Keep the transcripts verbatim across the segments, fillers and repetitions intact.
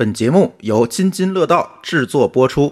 本节目由津津乐道制作播出。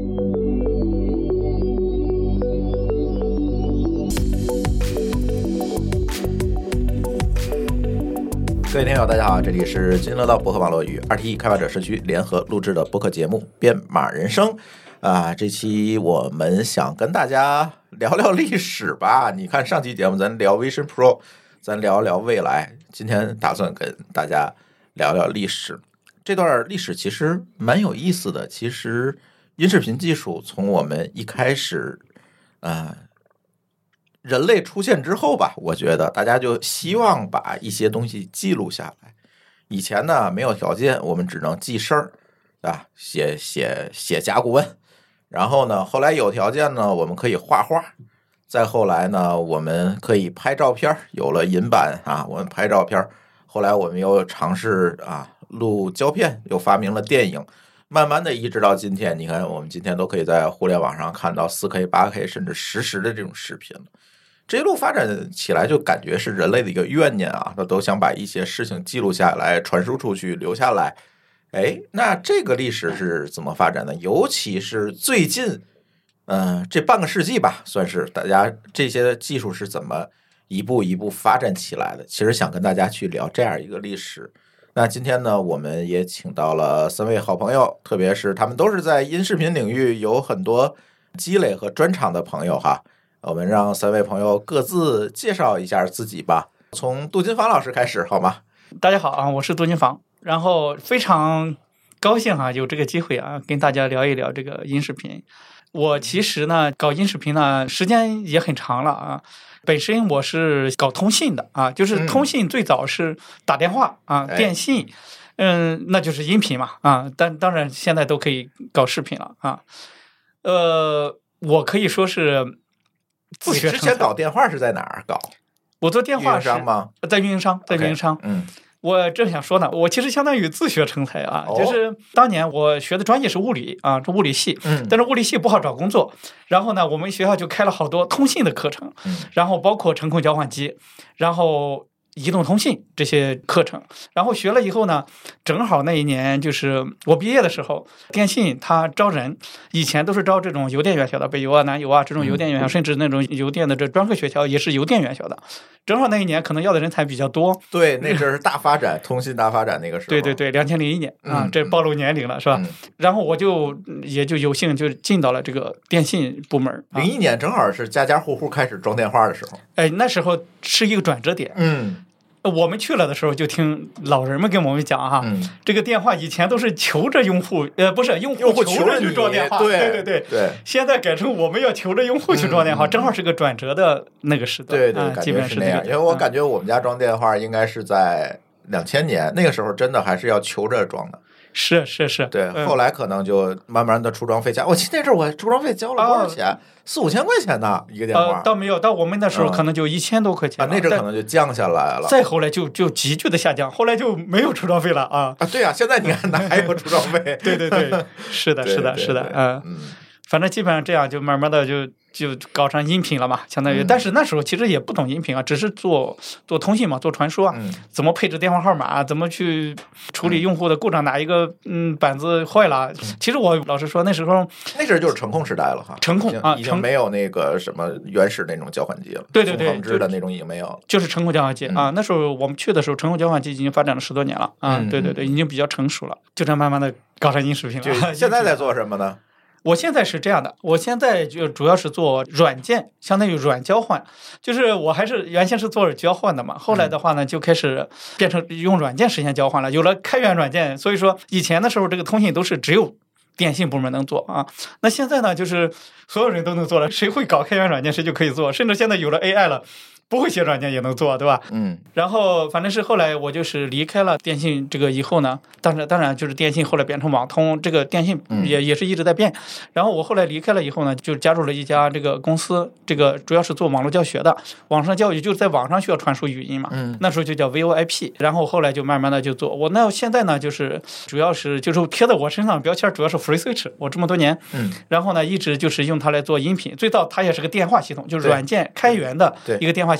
各位听友大家好，这里是津津乐道博客网络与 R T E 开发者社区联合录制的播客节目编码人生啊，这期我们想跟大家聊聊历史吧。你看上期节目咱聊 Vision Pro， 咱聊聊未来，今天打算跟大家聊聊历史。这段历史其实蛮有意思的。其实音视频技术从我们一开始呃人类出现之后吧，我觉得大家就希望把一些东西记录下来。以前呢没有条件，我们只能记事儿啊，写写写甲骨文。然后呢后来有条件呢，我们可以画画。再后来呢我们可以拍照片，有了银版啊，我们拍照片。后来我们又尝试啊录胶片，又发明了电影。慢慢的一直到今天，你看我们今天都可以在互联网上看到 四 K 八 K 甚至实时的这种视频了。这一路发展起来就感觉是人类的一个怨念啊，他都想把一些事情记录下来，传输出去，留下来。哎，那这个历史是怎么发展的？尤其是最近嗯、呃，这半个世纪吧，算是大家这些技术是怎么一步一步发展起来的。其实想跟大家去聊这样一个历史。那今天呢我们也请到了三位好朋友，特别是他们都是在音视频领域有很多积累和专长的朋友哈。我们让三位朋友各自介绍一下自己吧，从杜金房老师开始好吗？ 大家好啊，我是杜金房，然后非常高兴啊，有这个机会啊，跟大家聊一聊这个音视频。我其实呢搞音视频呢时间也很长了啊，本身我是搞通信的啊，就是通信最早是打电话啊， 嗯、 电信，嗯，那就是音频嘛啊，但当然现在都可以搞视频了啊。呃，我可以说是自学成才。 之前搞电话是在哪儿搞？ 我做电话是运营商吗？ 在运营商，在运营商。 Okay, 嗯。 我正想说呢，我其实相当于自学成才啊，哦、就是当年我学的专业是物理啊，这物理系， 嗯， 但是物理系不好找工作，然后呢，我们学校就开了好多通信的课程， 嗯， 然后包括程控交换机，然后移动通信这些课程，然后学了以后呢，正好那一年就是我毕业的时候，电信它招人，以前都是招这种邮电院校的，北邮啊、南邮啊这种邮电院校，嗯、甚至那种邮电的这专科学校也是邮电院校的。正好那一年可能要的人才比较多， 对，那阵是大发展，通信大发展那个时候。 对对对，两千零一年啊， 嗯、 这暴露年龄了是吧？ 嗯、 然后我就也就有幸就进到了这个电信部门。 零一年正好是家家户户开始装电话的时候， 哎，那时候是一个转折点。 嗯。 我们去了的时候，就听老人们跟我们讲哈、 嗯， 这个电话以前都是求着用户，呃，不是用户求着去装电话， 对对对对对。 现在改成我们要求着用户去装电话，嗯、正好是个转折的那个时代。 对对， 啊、 感觉是那样。因为我感觉我们家装电话应该是在两千年，那个时候真的还是要求着装的。 是是是， 对，嗯、后来可能就慢慢的出装费加。我记得那阵我出装费交了多少钱？四五千块钱呢，一个电话。 呃，倒没有，到我们那时候可能就一千多块钱、 嗯、啊，那阵可能就降下来了。 再后来就就急剧的下降，后来就没有出装费了啊。 啊，对啊，现在你看哪还有出装费？ 对对对，是的，是的，是的，嗯嗯，反正基本上这样就慢慢的就。就搞上音频了嘛，相当于， 嗯、 但是那时候其实也不懂音频啊，只是做做通信嘛，做传输啊， 嗯、 怎么配置电话号码，怎么去处理用户的故障，哪一个嗯板子坏了。嗯、其实我老实说，那时候那时候就是程控时代了哈， 程控啊， 已经没有那个什么原始那种交换机了， 对对对， 纵横制的那种已经没有， 就是程控交换机、 嗯、 啊。那时候我们去的时候，程控交换机已经发展了十多年了啊， 嗯、 对对对，已经比较成熟了，就这样慢慢的搞上音视频了。 现在在做什么呢？ 我现在是这样的，我现在就主要是做软件，相当于软交换，就是我还是原先是做交换的嘛，后来的话呢，就开始变成用软件实现交换了，有了开源软件，所以说以前的时候这个通信都是只有电信部门能做啊，那现在呢，就是所有人都能做了，谁会搞开源软件谁就可以做，甚至现在有了 A I 了。不会写软件也能做，对吧？ 嗯。 然后反正是后来我就是离开了电信这个以后呢，当然当然就是电信后来变成网通，这个电信也、嗯、也是一直在变。然后我后来离开了以后呢，就加入了一家这个公司，这个主要是做网络教学的，网上教育就是在网上需要传输语音嘛。 嗯。 那时候就叫 V O I P， 然后后来就慢慢的就做。我那现在呢，就是主要是就是贴在我身上标签主要是 FreeSwitch， 我这么多年， 嗯。 然后呢，一直就是用它来做音频。最早它也是个电话系统，就是软件开源的一个电话系统。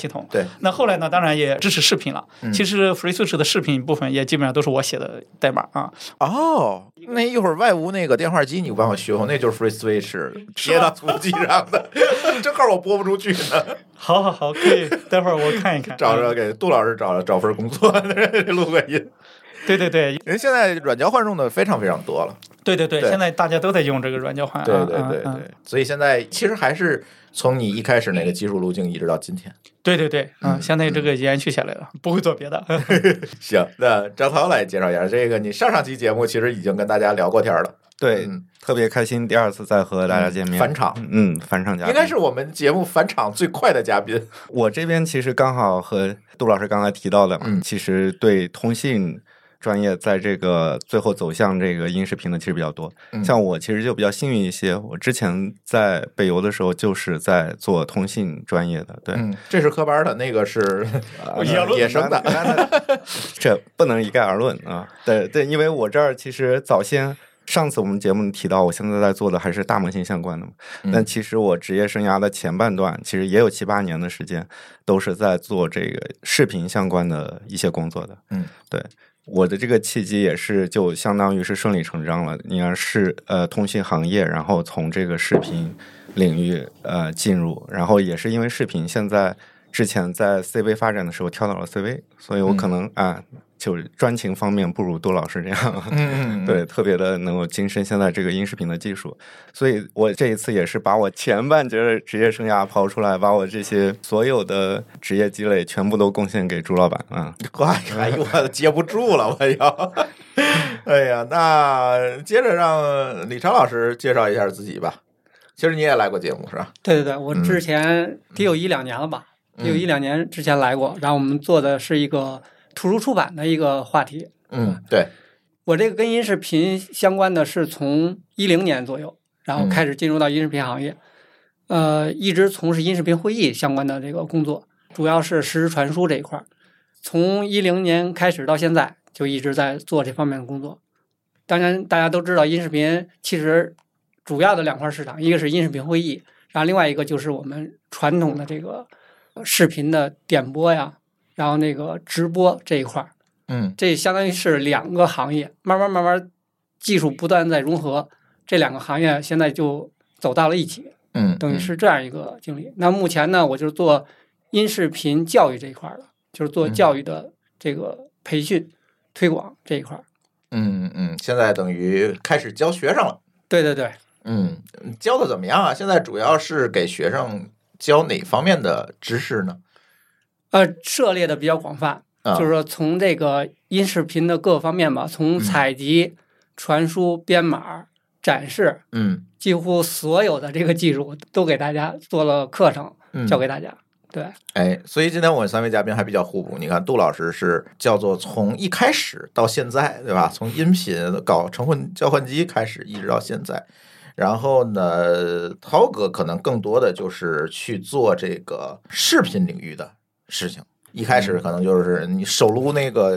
系统。 对， 那后来呢，当然也支持视频了。 嗯、 其实 FreeSwitch 的视频部分也基本上都是我写的代码啊。 哦，那一会儿外屋那个电话机你帮我修，那就是 FreeSwitch 接到图机上的，正好我播不出去呢。 好好好，可以，待会儿我看一看， 找着给杜老师找找份工作，录个音。 对对对， 人现在软交换用的非常非常多了。 对对对， 对现在大家都在用这个软交换。 对对对对， 嗯嗯、 所以现在其实还是从你一开始那个技术路径一直到今天。 对对对，嗯， 嗯现在这个延续下来了，嗯、不会做别的。 行，那张涛来介绍一下这个，你上上期节目其实已经跟大家聊过天了。 对、 嗯， 特别开心，第二次再和大家见面。 嗯、返场， 嗯，返场嘉宾应该是我们节目返场最快的嘉宾。 我这边其实刚好和杜老师刚才提到的嘛， 嗯、 其实对通信专业在这个最后走向这个音视频的其实比较多、嗯、像我其实就比较幸运一些，我之前在北邮的时候就是在做通信专业的。对， 嗯，这是科班的，那个是野生的， 这不能一概而论啊。对对，因为我这儿其实早先上次我们节目提到我现在在做的还是大模型相关的嘛、嗯、但其实我职业生涯的前半段其实也有七八年的时间都是在做这个视频相关的一些工作的。 嗯， 对，我的这个契机也是就相当于是顺理成章了，你要是呃通信行业，然后从这个视频领域呃进入，然后也是因为视频现在之前在 C V 发展的时候跳到了 C V， 所以我可能、嗯、啊就是专情方面不如杜老师这样， 嗯， 对，特别的能够精深现在这个音视频的技术，所以我这一次也是把我前半截的职业生涯刨出来，把我这些所有的职业积累全部都贡献给朱老板啊！ 哎呦，我接不住了，我要，哎呀，那接着让李超老师介绍一下自己吧。其实你也来过节目是吧？ 对对对，我之前得有一两年了吧，得、嗯、有一两年之前来过，然后我们做的是一个图书出版的一个话题。 嗯，对， 我这个跟音视频相关的是从一零年左右，然后开始进入到音视频行业，嗯、呃，一直从事音视频会议相关的这个工作，主要是实时传输这一块。从一零年开始到现在，就一直在做这方面的工作。当然，大家都知道音视频其实主要的两块市场，一个是音视频会议，然后另外一个就是我们传统的这个视频的点播呀，然后那个直播这一块。 嗯， 这相当于是两个行业，慢慢慢慢技术不断在融合，这两个行业现在就走到了一起。 嗯， 等于是这样一个经历。那目前呢，我就是做音视频教育这一块的，就是做教育的这个培训、嗯、推广这一块。 嗯嗯，现在等于开始教学生了。 对对对。 嗯，教的怎么样啊？现在主要是给学生教哪方面的知识呢？ 呃，涉猎的比较广泛。 啊、 就是说从这个音视频的各个方面吧，从采集、嗯、传输、编码、展示， 嗯， 几乎所有的这个技术都给大家做了课程， 嗯、 教给大家。对， 哎，所以今天我们三位嘉宾还比较互补。你看，杜老师是叫做从一开始到现在，对吧？从音频搞成混交换机开始，一直到现在。然后呢，涛哥可能更多的就是去做这个视频领域的事情。一开始可能就是你手撸那个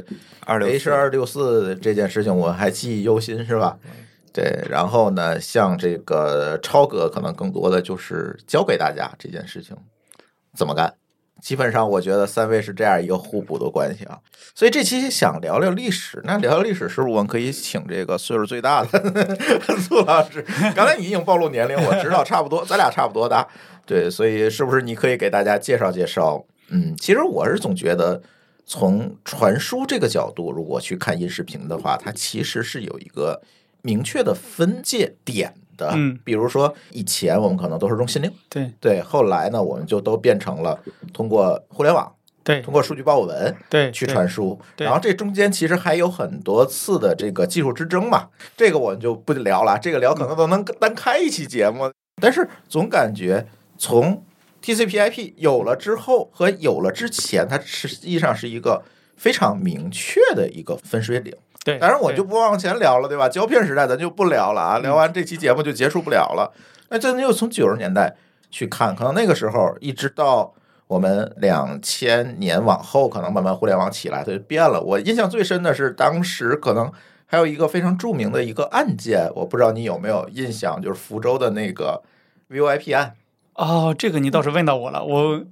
H 二六四这件事情，我还记忆犹新，是吧？对。然后呢，像这个超哥可能更多的就是教给大家这件事情怎么干。基本上我觉得三位是这样一个互补的关系啊。所以这期想聊聊历史，那聊聊历史是不是我们可以请这个岁数最大的苏老师？刚才你已经暴露年龄，我知道差不多，咱俩差不多大。对，所以是不是你可以给大家介绍介绍？嗯，其实我是总觉得从传输这个角度，如果去看音视频的话，它其实是有一个明确的分界点的。 嗯， 比如说以前我们可能都是用信令， 对对，后来呢，我们就都变成了通过互联网， 对， 通过数据报文， 对， 去传输。 然后这中间其实还有很多次的这个技术之争嘛，这个我们就不聊了，这个聊可能都能单开一期节目。但是总感觉从T C P I P 有了之后和有了之前，它实际上是一个非常明确的一个分水岭。 对， 当然我就不往前聊了，对吧？胶片时代咱就不聊了啊，聊完这期节目就结束不了了。那真的又从九十年代去看，可能那个时候一直到我们两千年往后，可能慢慢互联网起来，它就变了。我印象最深的是当时可能还有一个非常著名的一个案件，我不知道你有没有印象，就是福州的那个 V O I P 案。 哦，这个你倒是问到我了，我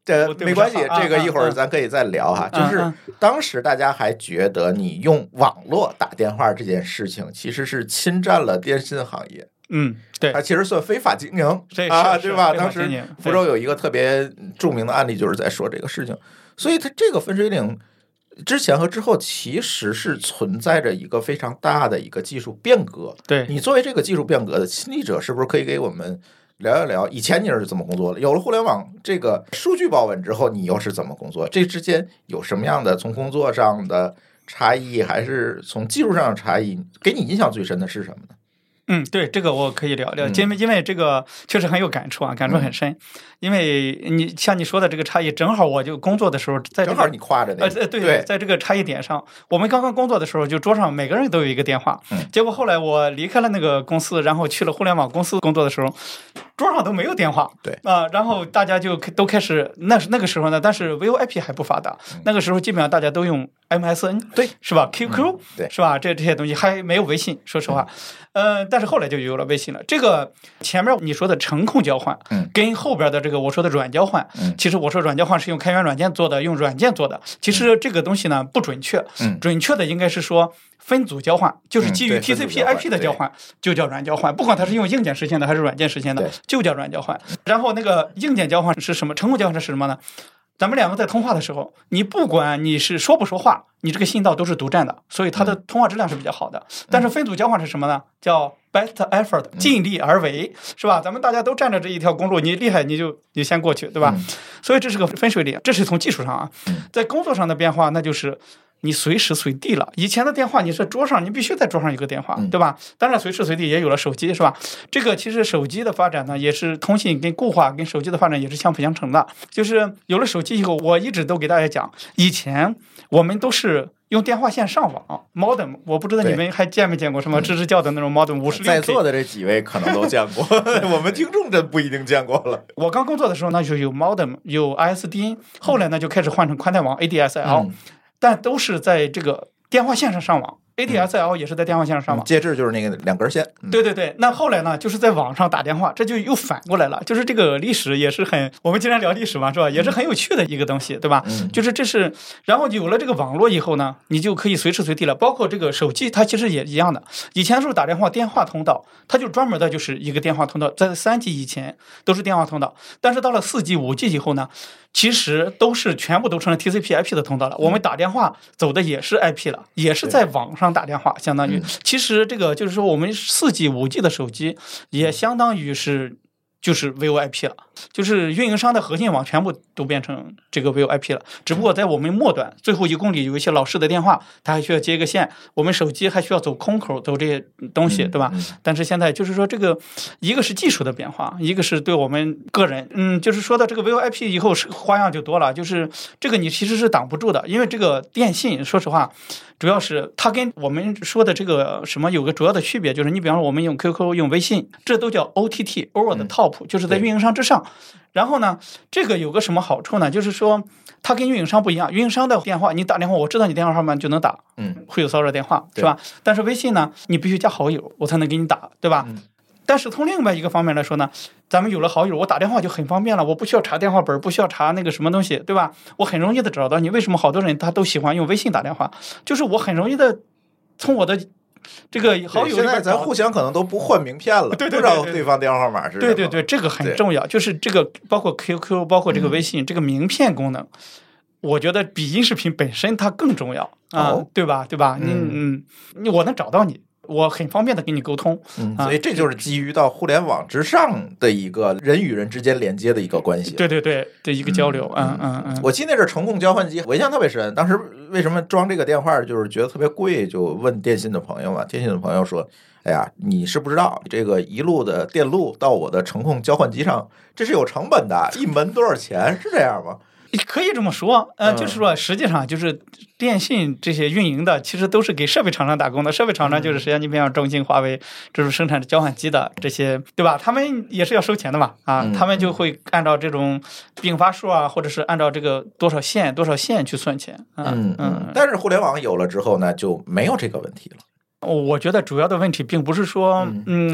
这没关系，这个一会儿咱可以再聊哈。就是当时大家还觉得你用网络打电话这件事情，其实是侵占了电信行业。 嗯，对， 它其实算非法经营啊，对吧？当时福州有一个特别著名的案例，就是在说这个事情。所以它这个分水岭之前和之后，其实是存在着一个非常大的一个技术变革。 对，你作为这个技术变革的亲历者，是不是可以给我们聊一聊以前你是怎么工作的？有了互联网这个数据保稳之后，你又是怎么工作？这之间有什么样的从工作上的差异，还是从技术上的差异？给你印象最深的是什么呢？ 嗯，对，这个我可以聊聊，因为因为这个确实很有感触啊，感触很深。因为你像你说的这个差异，正好我就工作的时候，在正好你夸着那个呃对对，在这个差异点上，我们刚刚工作的时候，就桌上每个人都有一个电话。 嗯， 结果后来我离开了那个公司，然后去了互联网公司工作的时候，桌上都没有电话。 对啊、呃，然后大家就都开始那那个时候呢，但是 V O I P 还不发达， 嗯、 那个时候基本上大家都用 M S N， 对， 是吧 ？Q Q，、 嗯、对， 是吧？这这些东西还没有微信，说实话。嗯、呃，但是后来就有了微信了。这个前面你说的程控交换， 嗯， 跟后边的这个我说的软交换， 嗯， 其实我说软交换是用开源软件做的，用软件做的。其实这个东西呢不准确， 嗯， 准确的应该是说分组交换，就是基于 T C P I P 的交换，就叫软交换。不管它是用硬件实现的还是软件实现的，就叫软交换。然后那个硬件交换是什么？程控交换是什么呢？咱们两个在通话的时候，你不管你是说不说话，你这个信道都是独占的，所以它的通话质量是比较好的。但是分组交换是什么呢？叫 best effort， 尽力而为，是吧？咱们大家都占着这一条公路，你厉害你就你先过去，对吧？所以这是个分水岭，这是从技术上啊。在工作上的变化，那就是你随时随地了。以前的电话你是桌上，你必须在桌上有个电话，对吧？当然随时随地也有了手机，是吧？这个其实手机的发展呢，也是通信跟固话跟手机的发展也是相辅相成的。就是有了手机以后，我一直都给大家讲，以前我们都是用电话线上网 modem， 我不知道你们还见没见过什么吱吱叫的那种 modem 五十六 K。 在座的这几位可能都见过，我们听众真不一定见过了。 我刚工作的时候呢，就有 modem， 有 I S D N， 后来呢就开始换成宽带网 A D S L，、嗯、但都是在这个电话线上上网。A D S L 也是在电话线上上网， 介质就是那个两根线。 嗯、对对对，那后来呢，就是在网上打电话，这就又反过来了。就是这个历史也是很，我们经常聊历史嘛，是吧？也是很有趣的一个东西，对吧？ 嗯、 就是这是，然后有了这个网络以后呢，你就可以随时随地了。包括这个手机，它其实也一样的。以前的时候打电话，电话通道它就专门的就是一个电话通道，在三 G 以前都是电话通道，但是到了四 G、五 G 以后呢，其实都是全部都成了 T C P I P 的通道了。我们打电话走的也是 I P 了，也是在网上打电话，相当于。其实这个就是说，我们四 G、五 G 的手机也相当于是就是 V O I P 了，就是运营商的核心网全部都变成这个 V O I P 了。只不过在我们末端最后一公里有一些老式的电话，它还需要接一个线，我们手机还需要走空口，走这些东西，对吧？ 嗯嗯、 但是现在就是说，这个一个是技术的变化，一个是对我们个人，嗯，就是说到这个 V O I P 以后是花样就多了，就是这个你其实是挡不住的，因为这个电信，说实话。主要是它跟我们说的这个什么有个主要的区别，就是你比方说我们用 Q Q 用微信，这都叫 O T T over the top，、嗯、就是在运营商之上。然后呢，这个有个什么好处呢？就是说它跟运营商不一样，运营商的电话你打电话，我知道你电话号码就能打， 嗯， 会有骚扰电话是吧？但是微信呢，你必须加好友，我才能给你打，对吧？ 嗯， 但是从另外一个方面来说呢，咱们有了好友，我打电话就很方便了，我不需要查电话本，不需要查那个什么东西，对吧？我很容易的找到你。为什么好多人他都喜欢用微信打电话？就是我很容易的从我的这个好友现在咱互相可能都不换名片了， 对对对对， 不知道对方电话号码是什么。 对对对，这个很重要。就是这个包括 Q Q， 包括这个微信，嗯、这个名片功能，我觉得比音视频本身它更重要啊、 哦呃，对吧？对吧？嗯嗯，我能找到你。我很方便的跟你沟通， 嗯，所以这就是基于到互联网之上的一个人与人之间连接的一个关系。 对对对，的一个交流，嗯嗯嗯。 我记得那阵程控交换机，我印象特别深。当时为什么装这个电话，就是觉得特别贵，就问电信的朋友嘛。电信的朋友说：“哎呀，你是不知道，这个一路的电路到我的程控交换机上，这是有成本的，一门多少钱？是这样吗？” 可以这么说，呃，就是说，实际上就是电信这些运营的，其实都是给设备厂商打工的。设备厂商就是实际上你比方中兴、华为，这种生产的交换机的这些，对吧？他们也是要收钱的嘛，啊， 嗯、 他们就会按照这种并发数啊，或者是按照这个多少线多少线去算钱。啊、 嗯嗯。但是互联网有了之后呢，就没有这个问题了。 我觉得主要的问题并不是说，嗯。嗯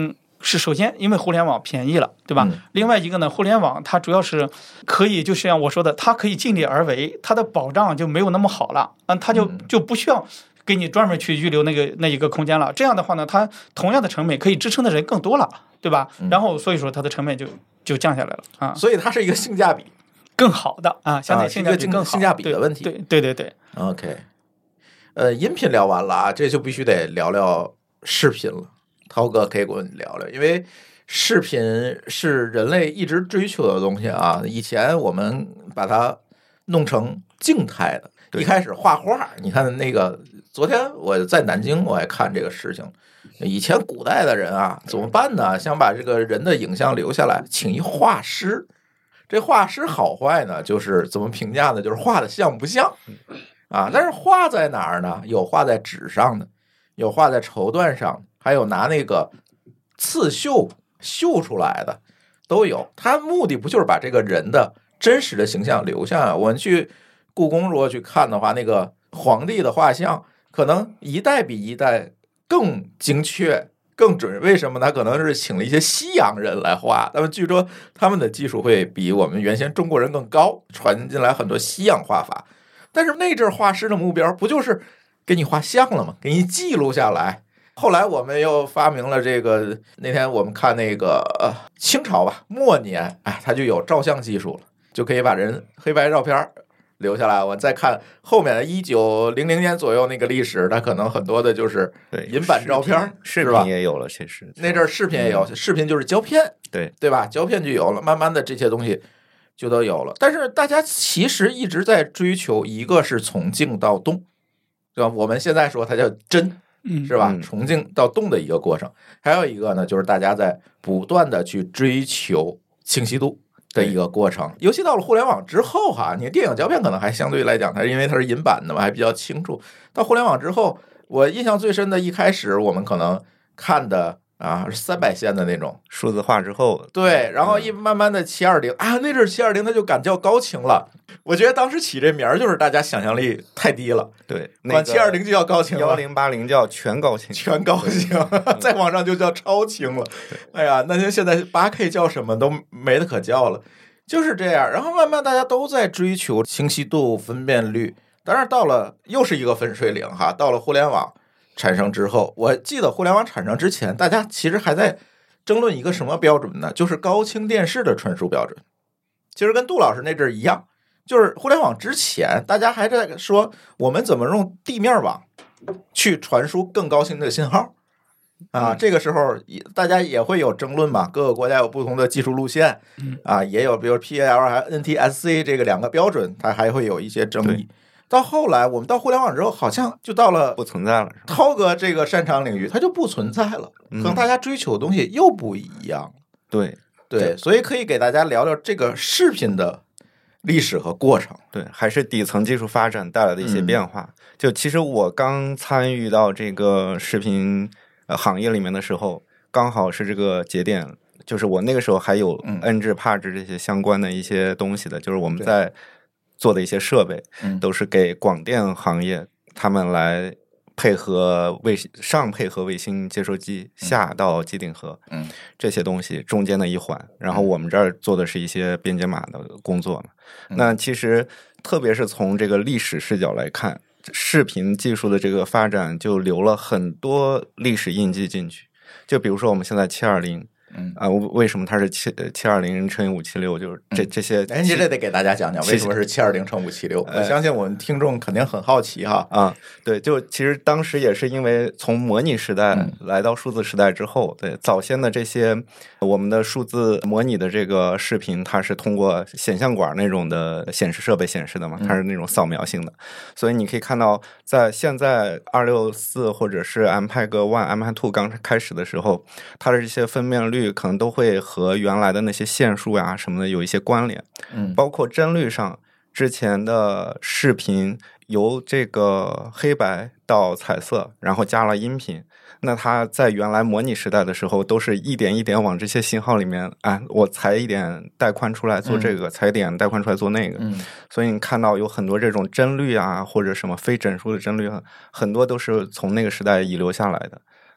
是首先因为互联网便宜了，对吧？ 嗯、 另外一个呢，互联网它主要是可以，就像我说的，它可以尽力而为，它的保障就没有那么好了，嗯，它就就不需要给你专门去预留那个那一个空间了。这样的话呢，它同样的成本可以支撑的人更多了，对吧？ 嗯、 然后所以说它的成本就就降下来了啊。 所以它是一个性价比更好的啊，相对性价比更好， 性价比的问题。 对对对对。 OK， 呃，音频聊完了啊，这就必须得聊聊视频了。涛哥可以跟我聊聊，因为视频是人类一直追求的东西啊。以前我们把它弄成静态的，一开始画画，你看那个，昨天我在南京我还看这个事情。以前古代的人啊，怎么办呢？想把这个人的影像留下来，请一画师。这画师好坏呢，就是怎么评价呢？就是画的像不像啊？但是画在哪儿呢？有画在纸上的，有画在绸缎上，还有拿那个刺绣绣出来的都有。他目的不就是把这个人的真实的形象留下？我们去故宫如果去看的话，那个皇帝的画像可能一代比一代更精确更准。为什么呢？可能是请了一些西洋人来画，那么据说他们的技术会比我们原先中国人更高，传进来很多西洋画法。但是那阵画师的目标不就是给你画像了吗？给你记录下来。后来我们又发明了这个，那天我们看那个、呃、清朝吧末年，哎，它就有照相技术了，就可以把人黑白照片留下来。我再看后面的一九零零年左右那个历史，它可能很多的就是银版照片， 视频也有了。其实那阵视频也有、嗯，视频就是胶片， 对对吧？胶片就有了，慢慢的这些东西就都有了。但是大家其实一直在追求，一个是从静到动，对吧？我们现在说它叫真。是吧？从静到动的一个过程。还有一个呢，就是大家在不断的去追求清晰度的一个过程。尤其到了互联网之后哈，你电影胶片可能还相对来讲，它因为它是银版的嘛，还比较清楚。到互联网之后，我印象最深的一开始我们可能看的啊是三百线的那种数字化之后， 对，然后一慢慢的七二零啊，那阵七二零它就敢叫高清了。我觉得当时起这名儿就是大家想象力太低了， 对， 管七二零就叫高清了， 幺零八零叫全高清， 全高清，再往上就叫超清了。哎呀，那就现在八 K 叫什么都没得可叫了，就是这样。然后慢慢大家都在追求清晰度、分辨率。当然到了又是一个分水岭哈，到了互联网产生之后，我记得互联网产生之前，大家其实还在争论一个什么标准呢？就是高清电视的传输标准。其实跟杜老师那阵一样。就是互联网之前，大家还在说我们怎么用地面网去传输更高清的信号啊。这个时候大家也会有争论嘛，各个国家有不同的技术路线啊，也有比如 P A L 还 N T S C 这个两个标准，它还会有一些争议。到后来我们到互联网之后，好像就到了不存在了。 涛哥这个擅长领域，它就不存在了，可能大家追求的东西又不一样。 对对，所以可以给大家聊聊这个视频的历史和过程。 对，还是底层技术发展带来的一些变化。嗯、就其实我刚参与到这个视频、呃、行业里面的时候，刚好是这个节点，就是我那个时候还有 N 制、P A 制这些相关的一些东西的，就是我们在做的一些设备，都是给广电行业他们来配合卫上配合卫星接收机，下到机顶盒，嗯，这些东西中间的一环。然后我们这儿做的是一些编解码的工作嘛。嗯、那其实特别是从这个历史视角来看，视频技术的这个发展就留了很多历史印记进去。就比如说我们现在七二零。嗯啊，为什么它是七七二零乘以五七六？就是这这些， 哎，你这得给大家讲讲为什么是七二零乘五七六。我相信我们听众肯定很好奇哈。 啊，对，就其实当时也是因为从模拟时代来到数字时代之后，对早先的这些我们的数字模拟的这个视频，它是通过显像管那种的显示设备显示的嘛，它是那种扫描性的，所以你可以看到，在现在二六四或者是 M P E G One、M P E G Two 刚开始的时候，它的这些分辨率可能都会和原来的那些线数呀什么的有一些关联，嗯，包括帧率上，之前的视频由这个黑白到彩色，然后加了音频，那它在原来模拟时代的时候，都是一点一点往这些信号里面，哎，我裁一点带宽出来做这个，嗯、裁一点带宽出来做那个，嗯，所以你看到有很多这种帧率啊，或者什么非整数的帧率，很多都是从那个时代遗留下来的。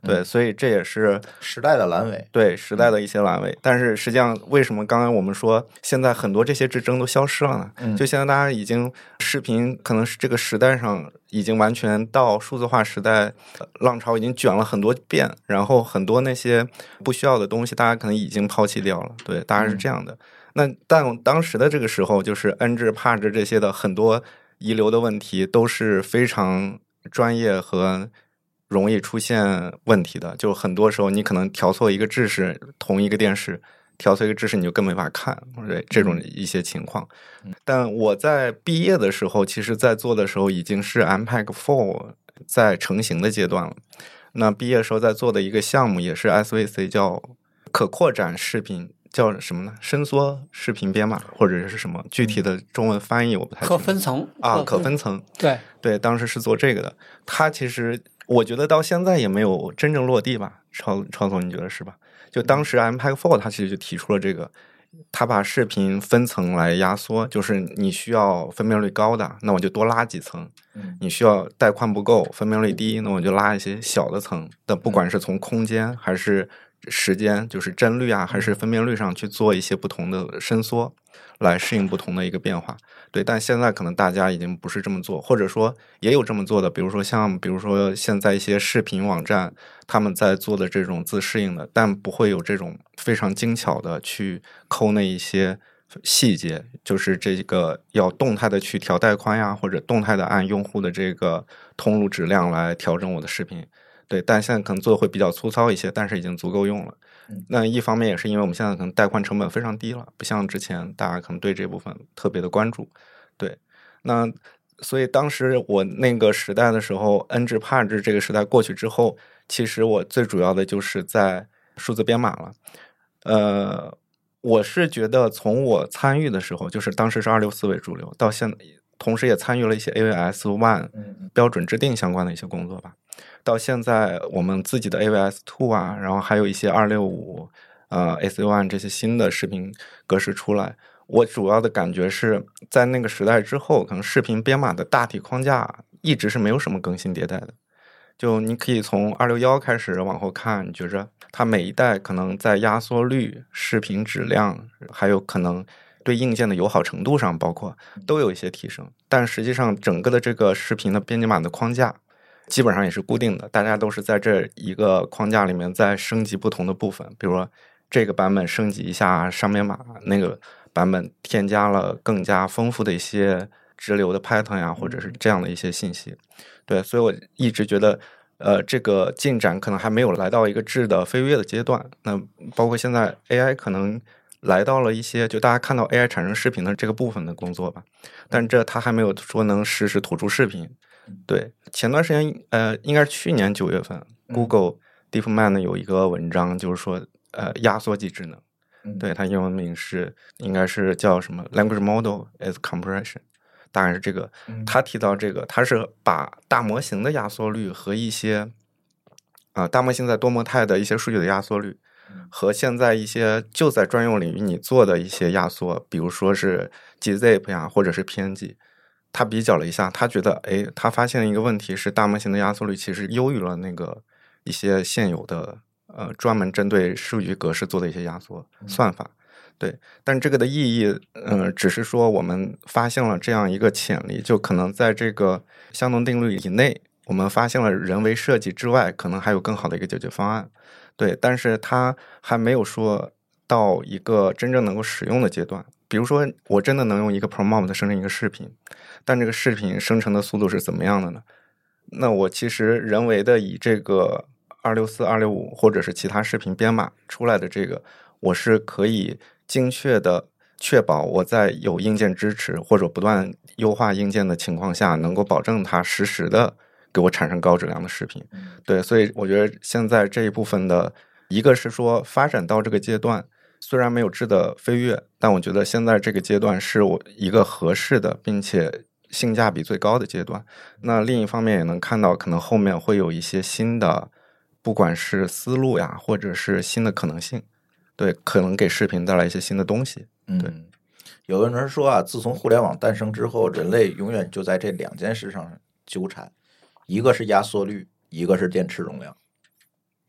对，所以这也是时代的阑尾， 对时代的一些阑尾。但是实际上，为什么刚刚我们说现在很多这些之争都消失了呢？ 嗯、 就现在大家已经视频可能是这个时代上已经完全到数字化时代，浪潮已经卷了很多遍，然后很多那些不需要的东西，大家可能已经抛弃掉了。对，大概是这样的。嗯、那但当时的这个时候，就是 N 制、P 制这些的很多遗留的问题都是非常专业和容易出现问题的，就很多时候你可能调错一个制式，同一个电视调错一个制式你就更没法看，对这种一些情况。嗯、但我在毕业的时候，其实在做的时候已经是 M P E G 四 在成型的阶段了。那毕业时候在做的一个项目也是 S V C， 叫可扩展视频，叫什么呢？伸缩视频编码或者是什么？具体的中文翻译我不太清楚。 可分层啊，可分层。 对对，当时是做这个的。它其实我觉得到现在也没有真正落地吧，超超总你觉得是吧？就当时 M P E G 四 它其实就提出了这个，它把视频分层来压缩，就是你需要分辨率高的，那我就多拉几层；你需要带宽不够、分辨率低，那我就拉一些小的层的，不管是从空间还是时间，就是帧率啊，还是分辨率上去做一些不同的伸缩，来适应不同的一个变化。对，但现在可能大家已经不是这么做，或者说也有这么做的，比如说像比如说现在一些视频网站他们在做的这种自适应的，但不会有这种非常精巧的去抠那一些细节，就是这个要动态的去调带宽呀，或者动态的按用户的这个通路质量来调整我的视频。对，但现在可能做的会比较粗糙一些，但是已经足够用了。那一方面也是因为我们现在可能带宽成本非常低了，不像之前大家可能对这部分特别的关注。对，那所以当时我那个时代的时候 N 制 P 制这个时代过去之后，其实我最主要的就是在数字编码了。呃，我是觉得从我参与的时候，就是当时是二六四为主流，到现在同时也参与了一些 A V S 一 标准制定相关的一些工作吧。到现在我们自己的 A V S 二 啊，然后还有一些二六五呃 S U 一 这些新的视频格式出来，我主要的感觉是在那个时代之后，可能视频编码的大体框架一直是没有什么更新迭代的。就你可以从二六一开始往后看，你觉着它每一代可能在压缩率、视频质量，还有可能对硬件的友好程度上，包括都有一些提升，但实际上整个的这个视频的编辑码的框架基本上也是固定的，大家都是在这一个框架里面再升级不同的部分，比如说这个版本升级一下上面码，那个版本添加了更加丰富的一些直流的 pattern 呀，或者是这样的一些信息。对，所以我一直觉得呃，这个进展可能还没有来到一个质的飞跃的阶段。那包括现在 A I 可能来到了一些就大家看到 A I 产生视频的这个部分的工作吧，但这它还没有说能实时吐出视频。对，前段时间呃，应该是去年九月份、嗯、Google DeepMind 有一个文章，就是说呃，压缩级智能，嗯、对，它英文名是应该是叫什么 Language Model as Compression， 大概是这个。他提到这个，他是把大模型的压缩率和一些啊、呃、大模型在多模态的一些数据的压缩率，和现在一些就在专用领域你做的一些压缩，比如说是 gzip 呀，或者是 P N G。他比较了一下，他觉得，哎，他发现了一个问题是，大模型的压缩率其实优于了那个一些现有的呃专门针对数据格式做的一些压缩算法。对，但这个的意义，嗯、呃，只是说我们发现了这样一个潜力，就可能在这个相同定律以内，我们发现了人为设计之外，可能还有更好的一个解决方案。对，但是它还没有说到一个真正能够使用的阶段。比如说，我真的能用一个 prompt 生成一个视频，但这个视频生成的速度是怎么样的呢？那我其实人为的以这个二六四、二六五或者是其他视频编码出来的这个，我是可以精确的确保我在有硬件支持或者不断优化硬件的情况下，能够保证它实时的给我产生高质量的视频。对，所以我觉得现在这一部分的一个是说发展到这个阶段，虽然没有质的飞跃，但我觉得现在这个阶段是我一个合适的并且性价比最高的阶段。那另一方面也能看到可能后面会有一些新的不管是思路呀或者是新的可能性，对，可能给视频带来一些新的东西。对、嗯、 有的人说啊，自从互联网诞生之后，人类永远就在这两件事上纠缠，一个是压缩率，一个是电池容量。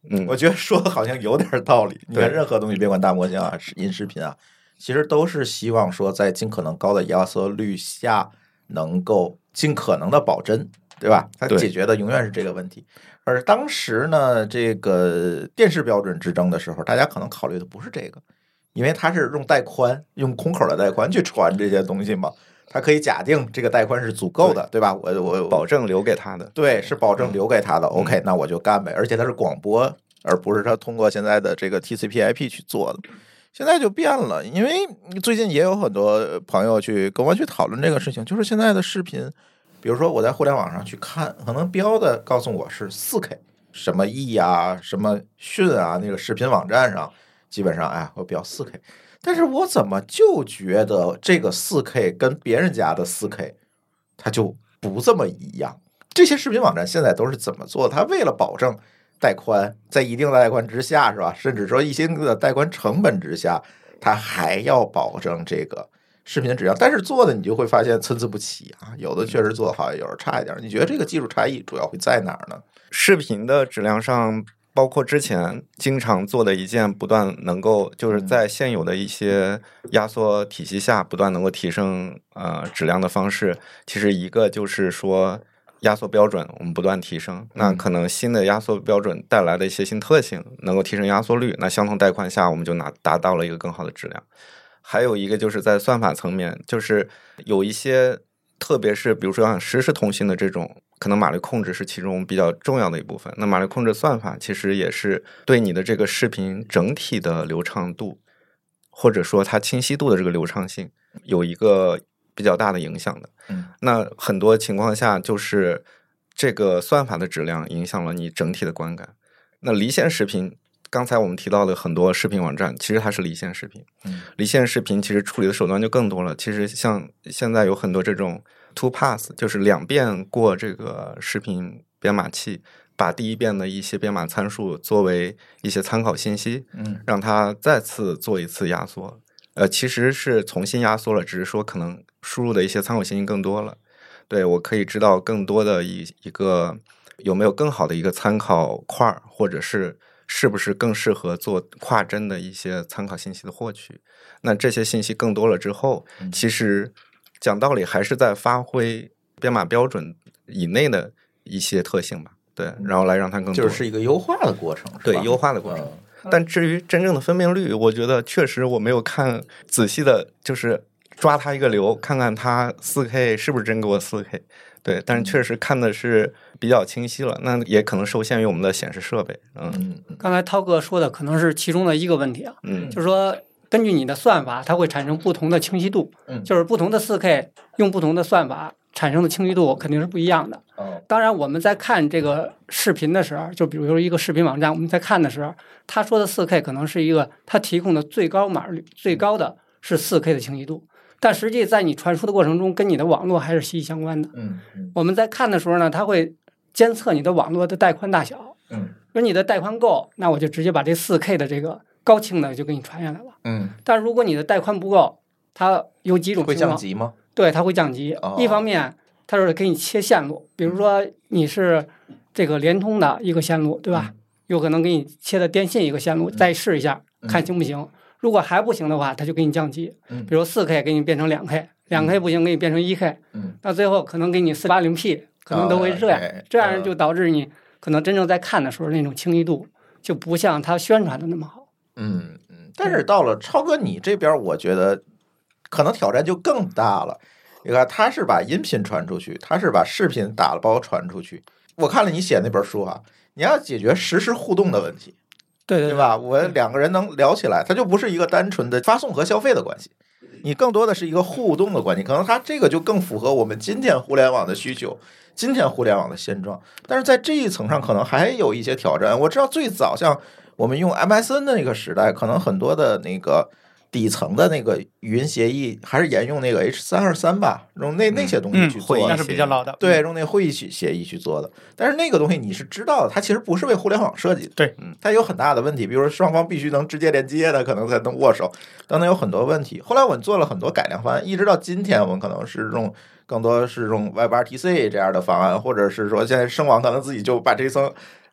嗯， 我觉得说的好像有点道理。你看，任何东西，别管大模型啊、音视频啊，其实都是希望说在尽可能高的压缩率下，能够尽可能的保真，对吧？它解决的永远是这个问题。而当时呢，这个电视标准之争的时候，大家可能考虑的不是这个，因为它是用带宽、用空口的带宽去传这些东西嘛。它可以假定这个带宽是足够的， 对, 对吧？我我保证留给他的， 对，是保证留给他的。 嗯、 OK， 那我就干呗。而且它是广播，而不是他通过现在的这个 T C P/I P 去做的。现在就变了，因为最近也有很多朋友去跟我去讨论这个事情，就是现在的视频，比如说我在互联网上去看，可能标的告诉我是 四 K， 什么 E 啊，什么讯啊，那个视频网站上基本上哎，我标 四 K。但是我怎么就觉得这个 四 K 跟别人家的 四 K 它就不这么一样？这些视频网站现在都是怎么做的？它为了保证带宽在一定的带宽之下，是吧？甚至说一些的带宽成本之下，它还要保证这个视频质量，但是做的你就会发现参差不齐啊，有的确实做得好，有的差一点。你觉得这个技术差异主要会在哪儿呢？ 视频的质量上，包括之前经常做的一件不断能够就是在现有的一些压缩体系下不断能够提升呃质量的方式，其实一个就是说压缩标准我们不断提升，那可能新的压缩标准带来的一些新特性能够提升压缩率，那相同带宽下我们就拿达到了一个更好的质量。还有一个就是在算法层面，就是有一些特别是比如说像实时通信的这种，可能码率控制是其中比较重要的一部分。那码率控制算法其实也是对你的这个视频整体的流畅度，或者说它清晰度的这个流畅性有一个比较大的影响的。 嗯， 那很多情况下就是这个算法的质量影响了你整体的观感。那离线视频，刚才我们提到的很多视频网站其实它是离线视频， 嗯， 离线视频其实处理的手段就更多了。其实像现在有很多这种 two pass， 就是两遍过这个视频编码器，把第一遍的一些编码参数作为一些参考信息， 嗯， 让它再次做一次压缩。呃，其实是重新压缩了，只是说可能输入的一些参考信息更多了。对，我可以知道更多的一一个有没有更好的一个参考块，或者是是不是更适合做跨帧的一些参考信息的获取。那这些信息更多了之后，其实讲道理还是在发挥编码标准以内的一些特性吧。对，然后来让它更多， 就是一个优化的过程， 对，优化的过程。嗯，但至于真正的分辨率，我觉得确实我没有看仔细的，就是抓它一个流，看看它 四 K 是不是真给我 四 K。对，但是确实看的是比较清晰了，那也可能受限于我们的显示设备。嗯， 刚才涛哥说的可能是其中的一个问题啊， 嗯， 就是说根据你的算法，它会产生不同的清晰度， 嗯， 就是不同的 四 K 用不同的算法产生的清晰度肯定是不一样的。 哦， 当然我们在看这个视频的时候，就比如说一个视频网站，我们在看的时候，他说的 四 K 可能是一个他提供的最高码率，最高的是 四 K 的清晰度，但实际在你传输的过程中跟你的网络还是息息相关的。 嗯嗯， 我们在看的时候呢，它会监测你的网络的带宽大小， 嗯， 如果你的带宽够，那我就直接把这 四 K 的这个高清的就给你传下来了。 嗯， 但如果你的带宽不够，它有几种会情况降级吗？ 对，它会降级。 哦， 一方面它是给你切线路，比如说你是这个联通的一个线路，对吧？ 嗯， 有可能给你切的电信一个线路，再试一下， 嗯， 看行不行。如果还不行的话，它就给你降级， 嗯， 比如 四 K 给你变成 两 K， 两 K 不行给你变成 一 K， 嗯， 到最后可能给你 四八零 P， 可能都会这样， 哦 okay， 这样就导致你可能真正在看的时候那种清晰度就不像它宣传的那么好。 嗯嗯，但是到了超哥你这边，我觉得可能挑战就更大了。你看，他是把音频传出去，他是把视频打了包传出去。我看了你写那本书啊，你要解决实时互动的问题， 对对对吧？我两个人能聊起来，它就不是一个单纯的发送和消费的关系，你更多的是一个互动的关系。可能它这个就更符合我们今天互联网的需求，今天互联网的现状。但是在这一层上，可能还有一些挑战。我知道最早像我们用 M S N 的那个时代，可能很多的那个底层的那个语音协议还是沿用那个 H 三二三吧，用那那些东西去做的， 那是比较老的。 对，用那会议协议去做的。但是那个东西你是知道的，它其实不是为互联网设计的。 对， 它有很大的问题，比如说双方必须能直接连接的，可能才能握手，等等有很多问题。后来我们做了很多改良方案，一直到今天，我们可能是用更多是用 WebRTC 这样的方案，或者是说现在声网可能自己就把这层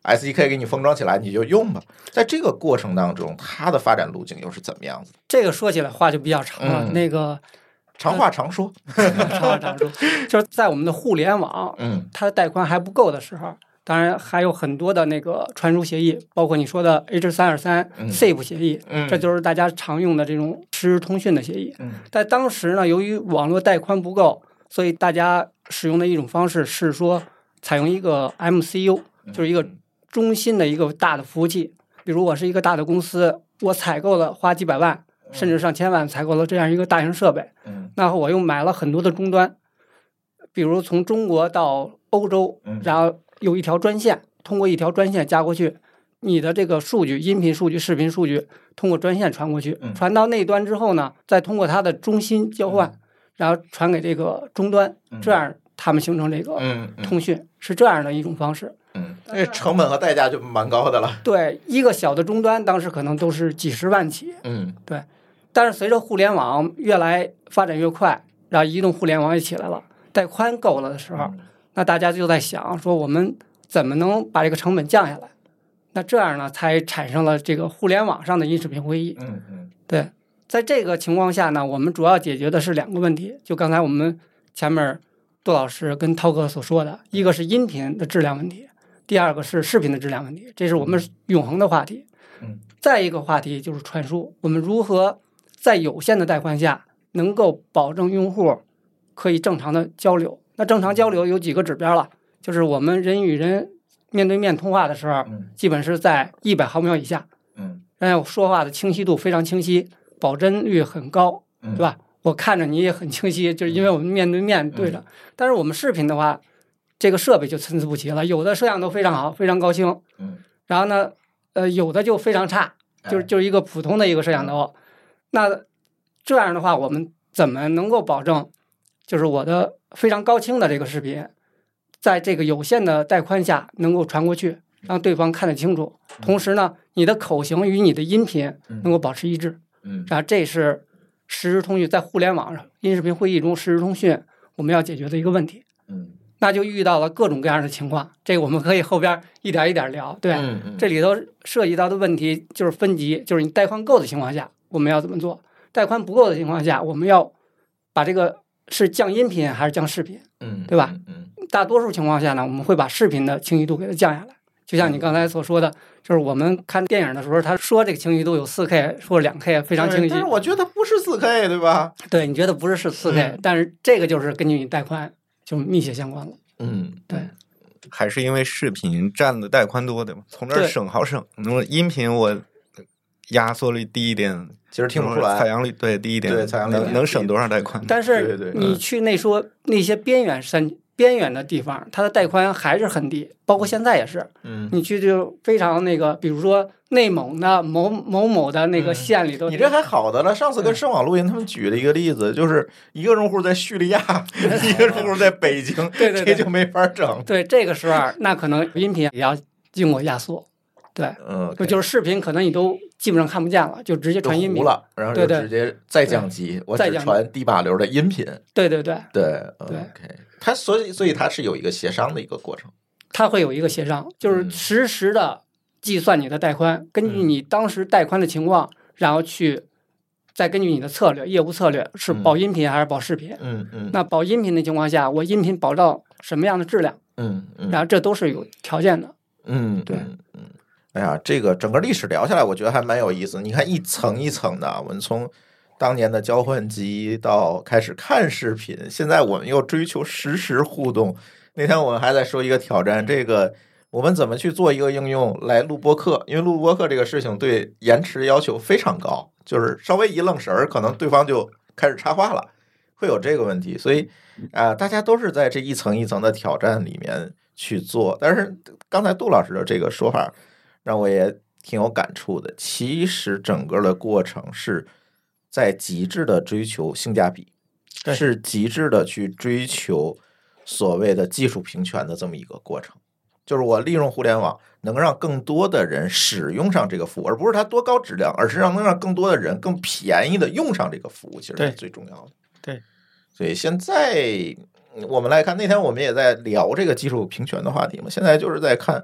S D K 给你封装起来，你就用吧。在这个过程当中，它的发展路径又是怎么样子？ 这个说起来话就比较长了， 嗯、 那个长话长说， 长话长说，就是在我们的互联网， 嗯， 它的带宽还不够的时候。当然还有很多的那个传输协议，包括你说的 H 三二三 S A F 协议， 嗯， 这就是大家常用的这种实时通讯的协议。 嗯， 在当时呢，由于网络带宽不够，所以大家使用的一种方式是说采用一个 M C U， 就是一个中心的一个大的服务器。比如我是一个大的公司，我采购了花几百万甚至上千万采购了这样一个大型设备， 嗯， 然后我又买了很多的终端，比如从中国到欧洲，然后有一条专线，通过一条专线加过去，你的这个数据，音频数据、视频数据，通过专线传过去，传到那端之后呢，再通过它的中心交换，然后传给这个终端，这样他们形成这个通讯，是这样的一种方式。 嗯，这成本和代价就蛮高的了。 对，一个小的终端当时可能都是几十万起。 嗯， 对。但是随着互联网越来发展越快，然后移动互联网也起来了，带宽够了的时候。那大家就在想说，我们怎么能把这个成本降下来？那这样呢，才产生了这个互联网上的音视频会议。 嗯嗯， 对，在这个情况下呢，我们主要解决的是两个问题。就刚才我们前面杜老师跟涛哥所说的，一个是音频的质量问题，第二个是视频的质量问题，这是我们永恒的话题。 嗯， 再一个话题就是传输，我们如何在有限的带宽下，能够保证用户可以正常的交流。那正常交流有几个指标了，就是我们人与人面对面通话的时候，基本是在一百毫秒以下， 嗯， 然后说话的清晰度非常清晰，保真率很高，对吧？我看着你也很清晰，就是因为我们面对面对着。但是我们视频的话，这个设备就参差不齐了，有的摄像头非常好，非常高清， 嗯， 然后呢，呃，有的就非常差，就是就是一个普通的一个摄像头。那这样的话，我们怎么能够保证？就是我的非常高清的这个视频，在这个有限的带宽下能够传过去，让对方看得清楚。同时呢，你的口型与你的音频能够保持一致。 嗯， 然后这是实时通讯在互联网上音视频会议中实时通讯我们要解决的一个问题。 嗯， 那就遇到了各种各样的情况，这个我们可以后边一点一点聊。对， 嗯嗯、 这里头涉及到的问题就是分级，就是你带宽够的情况下，我们要怎么做？带宽不够的情况下，我们要把这个。是降音频还是降视频？ 嗯， 对吧？ 嗯， 大多数情况下呢，我们会把视频的清晰度给它降下来。就像你刚才所说的，就是我们看电影的时候，他说这个清晰度有 四 K， 说两 K 非常清晰。 但是我觉得不是 四 K， 对吧？ 对，你觉得不是是 四 K，、嗯、但是这个就是根据你带宽就密切相关了。 嗯， 对。 还是因为视频占的带宽多，对吧？从这儿省好省。那么音频我压缩率低一点。 其实听不出来， 采样率对低一点， 对采样率能能省多少带宽？ 但是你去那说那些边缘山边缘的地方，它的带宽还是很低，包括现在也是。 嗯， 你去就非常那个，比如说内蒙的某某某的那个县里头， 嗯、你这还好的了。上次跟深网录音，他们举了一个例子，就是一个用户在叙利亚，一个用户在北京， 对对对， 这就没法整。 对，这个时候那可能音频也要经过压缩。对， 嗯， 就是视频可能你都基本上看不见了，就直接传音频了，然后就直接再降级，我只传低码流的音频。 对对对对对 ，OK， 它所以所以它是有一个协商的一个过程， 它会有一个协商，就是实时的计算你的带宽， 嗯、 根据你当时带宽的情况，然后去再根据你的策略、业务策略是保音频还是保视频。 嗯嗯。 那保音频的情况下，我音频保到什么样的质量？ 嗯嗯。 然后这都是有条件的。 嗯， 对， 嗯。哎呀，这个整个历史聊下来，我觉得还蛮有意思。你看一层一层的，我们从当年的交换机到开始看视频，现在我们又追求实时互动。那天我们还在说一个挑战，这个我们怎么去做一个应用来录播客？因为录播客这个事情对延迟要求非常高，就是稍微一愣神儿，可能对方就开始插话了，会有这个问题。所以啊、呃，大家都是在这一层一层的挑战里面去做。但是刚才杜老师的这个说法让我也挺有感触的。其实整个的过程是在极致的追求性价比，是极致的去追求所谓的技术平权的这么一个过程。就是我利用互联网能让更多的人使用上这个服务，而不是它多高质量，而是让能让更多的人更便宜的用上这个服务，其实是最重要的。 对， 所以现在我们来看，那天我们也在聊这个技术平权的话题嘛，现在就是在看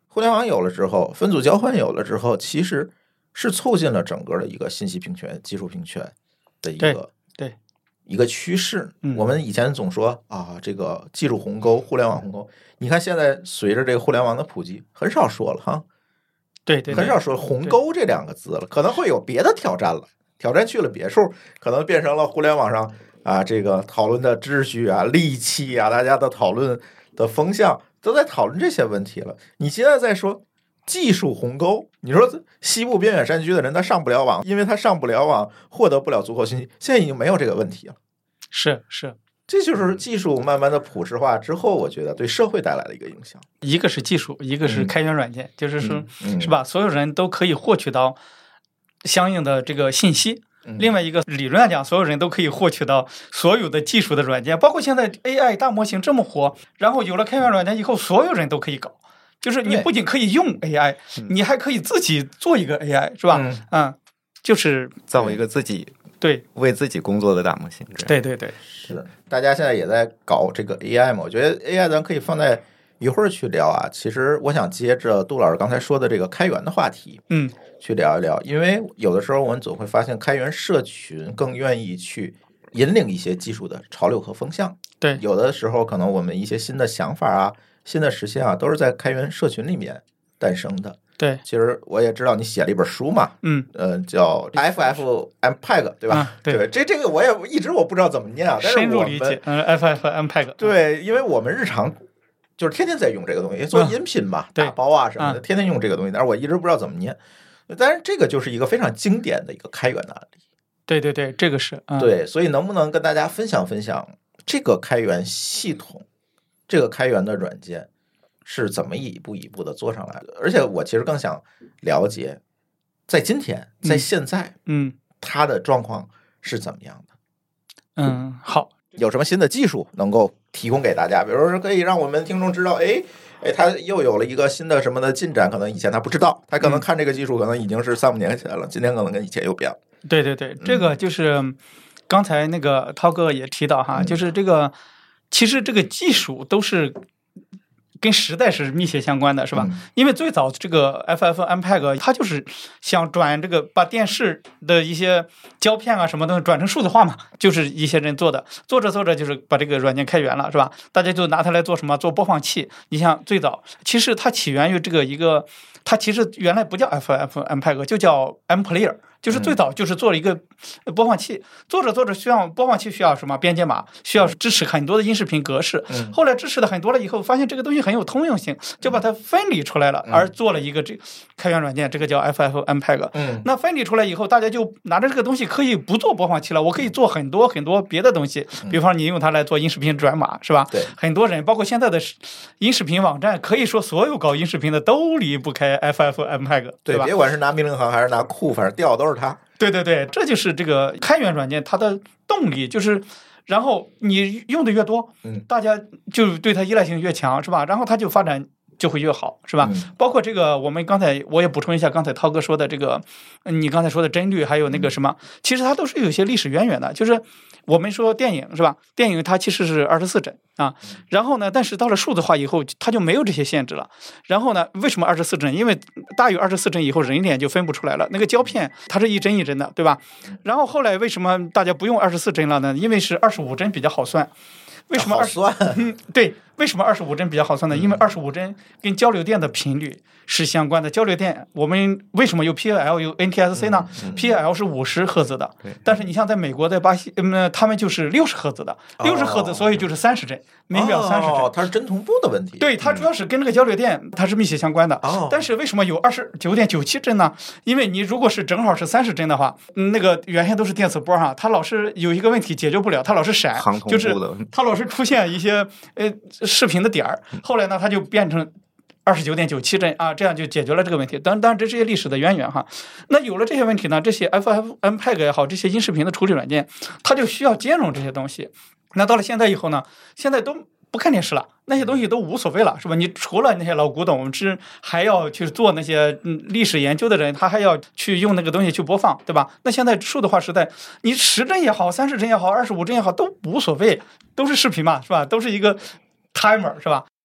互联网有了之后，分组交换有了之后，其实是促进了整个的一个信息平权、技术平权的一个对对一个趋势。 嗯、 我们以前总说啊，这个技术鸿沟、互联网鸿沟，你看现在随着这个互联网的普及，很少说了哈。 对 对, 对， 很少说鸿沟这两个字了，可能会有别的挑战了，挑战去了别处，可能变成了互联网上啊这个讨论的秩序啊、戾气啊，大家的讨论的风向都在讨论这些问题了。你现在在说技术鸿沟，你说西部边远山区的人他上不了网，因为他上不了网，获得不了足够信息，现在已经没有这个问题了。 是是， 这就是技术慢慢的普世化之后，我觉得对社会带来的一个影响。 一个是技术，一个是开源软件，嗯、就是说、 嗯嗯， 是吧？所有人都可以获取到相应的这个信息。 嗯、 另外一个理论上讲，所有人都可以获取到所有的技术的软件，包括现在 A I 大模型这么火，然后有了开源软件以后，所有人都可以搞。就是你不仅可以用 A I， 你还可以自己做一个 A I， 是吧？ 嗯， 嗯就是造一个自己对为自己工作的大模型。 对对对， 是。大家现在也在搞这个 A I 嘛？我觉得 A I 咱可以放在一会儿去聊啊。其实我想接着杜老师刚才说的这个开源的话题， 嗯， 去聊一聊。因为有的时候我们总会发现，开源社群更愿意去引领一些技术的潮流和风向。 对， 有的时候可能我们一些新的想法啊、新的实现啊，都是在开源社群里面诞生的。 对， 其实我也知道你写了一本书嘛， 嗯， 呃，叫 F F M P E G 对吧？ 啊、对, 对，这这个我也一直我不知道怎么念啊，但是深入理解，嗯 ，F F M P E G 对，因为我们日常就是天天在用这个东西，做音频嘛， 嗯、 打包啊什么的， 嗯、 天天用这个东西，但是我一直不知道怎么念。但是这个就是一个非常经典的一个开源的案例。 对对对，这个是、 嗯、对，所以能不能跟大家分享分享这个开源系统，这个开源的软件是怎么一步一步的做上来的？而且我其实更想了解，在今天，在现在， 嗯， 它的状况是怎么样的？ 嗯，好， 有什么新的技术能够提供给大家？比如说，可以让我们听众知道，哎哎，他又有了一个新的什么的进展，可能以前他不知道，他可能看这个技术，可能已经是三五年前了，今天可能跟以前又变了。 对对对，这个就是刚才那个涛哥也提到哈， 嗯、 就是这个，其实这个技术都是跟时代是密切相关的，是吧？ 嗯、 因为最早这个 F F M P E G 它就是想转这个把电视的一些胶片啊什么东西转成数字化嘛，就是一些人做的，做着做着就是把这个软件开源了，是吧？大家就拿它来做什么？做播放器。你像最早，其实它起源于这个一个，它其实原来不叫 F F M P E G， 就叫 M Player。就是最早就是做了一个播放器，做着做着需要播放器需要什么编解码，需要支持很多的音视频格式。后来支持的很多了以后，发现这个东西很有通用性，就把它分离出来了，而做了一个这开源软件，这个叫 F F M P E G。 嗯， 那分离出来以后，大家就拿着这个东西可以不做播放器了，我可以做很多很多别的东西，比方你用它来做音视频转码，是吧？ 对， 很多人包括现在的音视频网站，可以说所有搞音视频的都离不开 F F M P E G， 对吧？别管是拿命令行还是拿库，反正调都是它。 对对对，这就是这个开源软件它的动力，就是然后你用的越多， 嗯， 大家就对它依赖性越强，是吧？然后它就发展就会越好，是吧？ 嗯、 包括这个，我们刚才我也补充一下，刚才涛哥说的这个，你刚才说的帧率，还有那个什么，其实它都是有些历史渊源的。就是我们说电影是吧？电影它其实是二十四帧啊，然后呢，但是到了数字化以后，它就没有这些限制了。然后呢，为什么二十四帧？因为大于二十四帧以后，人脸就分不出来了。那个胶片它是一帧一帧的，对吧？然后后来为什么大家不用二十四帧了呢？因为是二十五帧比较好算。为什么好算？ 嗯，对，为什么二十五帧比较好算呢？因为二十五帧跟交流电的频率是相关的。交流电，我们为什么有 P L 有 N T S C 呢、嗯嗯、？P L 是五十赫兹的，但是你像在美国、在巴西，嗯，他们就是六十赫兹的，六十赫兹，所以就是三十帧，每秒三十帧。 哦，它是帧同步的问题。 对，它主要是跟这个交流电它是密切相关的。 哦， 但是为什么有二十九点九七帧呢？因为你如果是正好是三十帧的话，那个原先都是电磁波哈，它老是有一个问题解决不了，它老是闪，就是它老是出现一些呃视频的点儿。后来呢，它就变成二十九点九七帧啊，这样就解决了这个问题。当然，当然这是些历史的渊源哈。那有了这些问题呢，这些 F F M P E G 也好，这些音视频的处理软件，它就需要兼容这些东西。那到了现在以后呢，现在都不看电视了，那些东西都无所谓了，是吧？你除了那些老古董，我们是还要去做那些嗯历史研究的人，他还要去用那个东西去播放，对吧？那现在数字化时代，你十帧也好，三十帧也好，二十五帧也好，都无所谓，都是视频嘛，是吧？都是一个 timer， 是吧？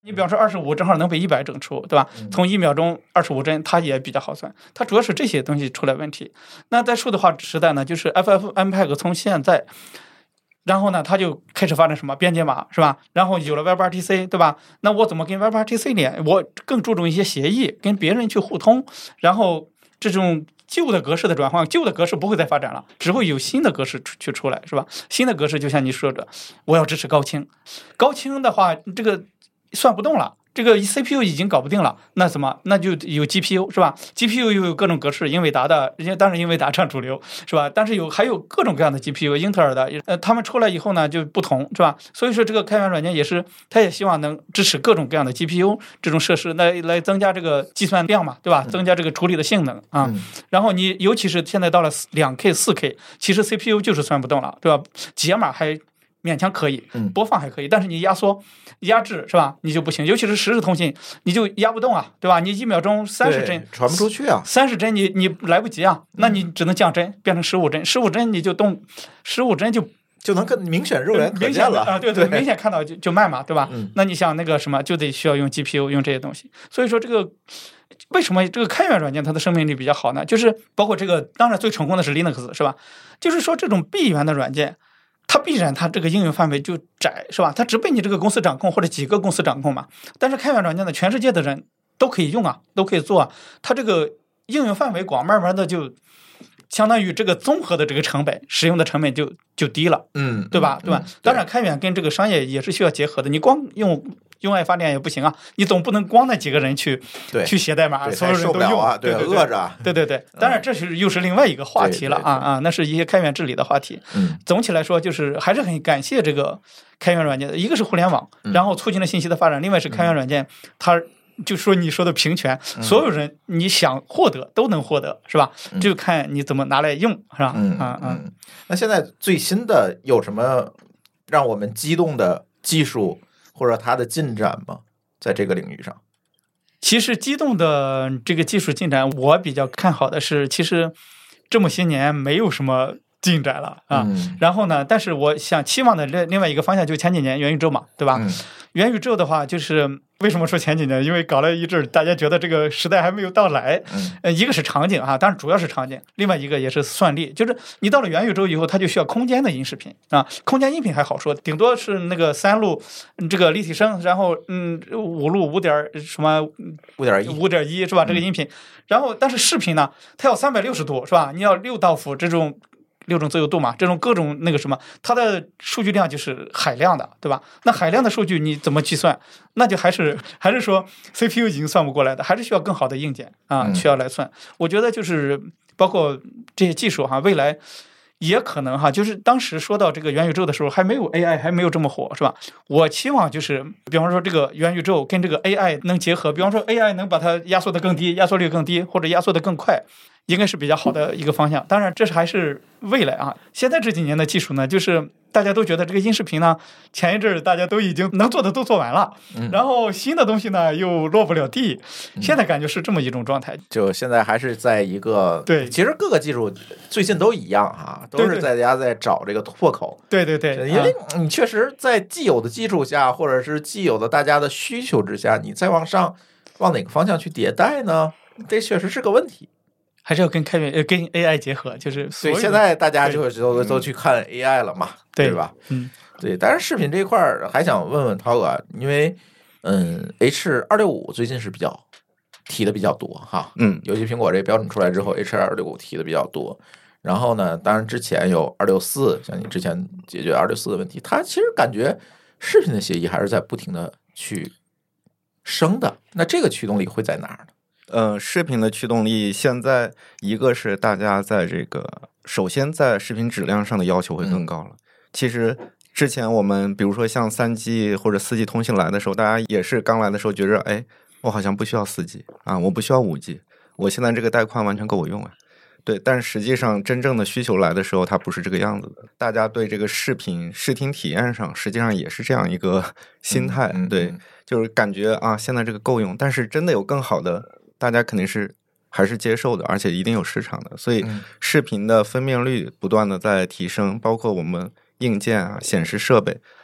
你比方说二十五正好能被一百整出，对吧？从一秒钟二十五帧，它也比较好算。它主要是这些东西出了问题。那在数字化时代呢，就是 F F M P E G 从现在，然后呢，它就开始发展什么编解码，是吧？然后有了 Web 二 T C， 对吧？那我怎么跟 Web 二 T C 连？我更注重一些协议，跟别人去互通，然后这种。旧的格式的转换，旧的格式不会再发展了，只会有新的格式去出来，是吧？新的格式就像你说的，我要支持高清，高清的话，这个算不动了。这个 C P U 已经搞不定了，那怎么？那就有 G P U 是吧 ？G P U 又有各种格式，英伟达的，人家当然英伟达占主流是吧？但是有还有各种各样的 G P U， 英特尔的，呃，他们出来以后呢就不同是吧？所以说这个开源软件也是，它也希望能支持各种各样的 G P U 这种设施，来来增加这个计算量嘛，对吧？增加这个处理的性能啊。 嗯、 然后你尤其是现在到了两 K、四 K， 其实 C P U 就是算不动了，对吧？解码还勉强可以，播放还可以，但是你压缩、压制是吧？你就不行，尤其是实时通信，你就压不动啊，对吧？你一秒钟三十帧传不出去啊， 三十帧你你来不及啊，那你只能降帧变成十五帧，十五帧你就动，十五帧就就能更明显肉眼可见了啊，对对，明显看到就就慢嘛，对吧？ 嗯、 那你想那个什么，就得需要用 G P U 用这些东西，所以说这个。为什么这个开源软件它的生命力比较好呢？就是包括这个，当然最成功的是 Linux 是吧？就是说这种闭源的软件。它必然它这个应用范围就窄，是吧？它只被你这个公司掌控或者几个公司掌控嘛。但是开源软件呢，全世界的人都可以用啊，都可以做啊。它这个应用范围广，慢慢的就相当于这个综合的这个成本，使用的成本就就低了， 嗯， 对吧？ 嗯、 对吧？当然，开源跟这个商业也是需要结合的。你光用用爱发电也不行啊，你总不能光那几个人去去写代码，所有人都用啊，对，饿着， 对对对。当然，这是又是另外一个话题了啊啊，那是一些开源治理的话题。 嗯， 总体来说，就是还是很感谢这个开源软件的，一个是互联网，然后促进了信息的发展，另外是开源软件，它就说你说的平权，所有人你想获得都能获得，是吧？就看你怎么拿来用，是吧？ 嗯嗯嗯。 那现在最新的有什么让我们激动的技术？或者它的进展吗？在这个领域上， 其实激动的这个技术进展，我比较看好的是，其实这么些年没有什么进展了啊。 嗯、 然后呢，但是我想期望的另另外一个方向，就是前几年元宇宙嘛，对吧？ 嗯、 元宇宙的话，就是为什么说前几年？因为搞了一阵，大家觉得这个时代还没有到来。 嗯、 呃，一个是场景啊，当然主要是场景，另外一个也是算力，就是你到了元宇宙以后，它就需要空间的音视频啊，空间音频还好说，顶多是那个三路这个立体声，然后嗯五路五点什么五点一五点一是吧？这个音频，然后但是视频呢，它要三百六十度是吧？你要六道幅这种。六种自由度嘛，这种各种那个什么，它的数据量就是海量的，对吧？那海量的数据你怎么计算？那就还是还是说 C P U 已经算不过来的，还是需要更好的硬件啊，需要来算。我觉得就是包括这些技术哈，未来也可能哈，就是当时说到这个元宇宙的时候，还没有 A I 还没有这么火，是吧？我期望就是，比方说这个元宇宙跟这个 A I 能结合，比方说 A I 能把它压缩的更低，压缩率更低，或者压缩的更快。应该是比较好的一个方向，当然这是还是未来啊。现在这几年的技术呢，就是大家都觉得这个音视频呢，前一阵大家都已经能做的都做完了， 嗯、 然后新的东西呢又落不了地，现在感觉是这么一种状态。 就现在还是在一个对， 其实各个技术最近都一样哈，都是大家在找这个突破口。 对对对， 因为你确实在既有的基础下，或者是既有的大家的需求之下，你再往上往哪个方向去迭代呢？这确实是个问题。 还是要跟开源呃跟 A I 结合，就是所以现在大家就都都去看 A I 了嘛， 对, 对吧？ 嗯， 对。但是视频这一块还想问问涛哥，因为嗯 H 二六五最近是比较提的比较多哈， 嗯， 尤其苹果这个标准出来之后 ，H 二六五提的比较多。然后呢，当然之前有二六四，像你之前解决二六四的问题，它其实感觉视频的协议还是在不停的去升的。那这个驱动力会在哪儿呢？ 呃，视频的驱动力现在一个是大家在这个首先在视频质量上的要求会更高了。嗯、其实之前我们比如说像三 G 或者四 G 通信来的时候，大家也是刚来的时候觉着，哎，我好像不需要四 G 啊，我不需要五 G， 我现在这个带宽完全够我用啊。对，但实际上真正的需求来的时候，它不是这个样子的。大家对这个视频视听体验上，实际上也是这样一个心态。 嗯嗯嗯、 对，就是感觉啊，现在这个够用，但是真的有更好的。大家肯定是还是接受的，而且一定有市场的，所以视频的分辨率不断的在提升，包括我们硬件啊、显示设备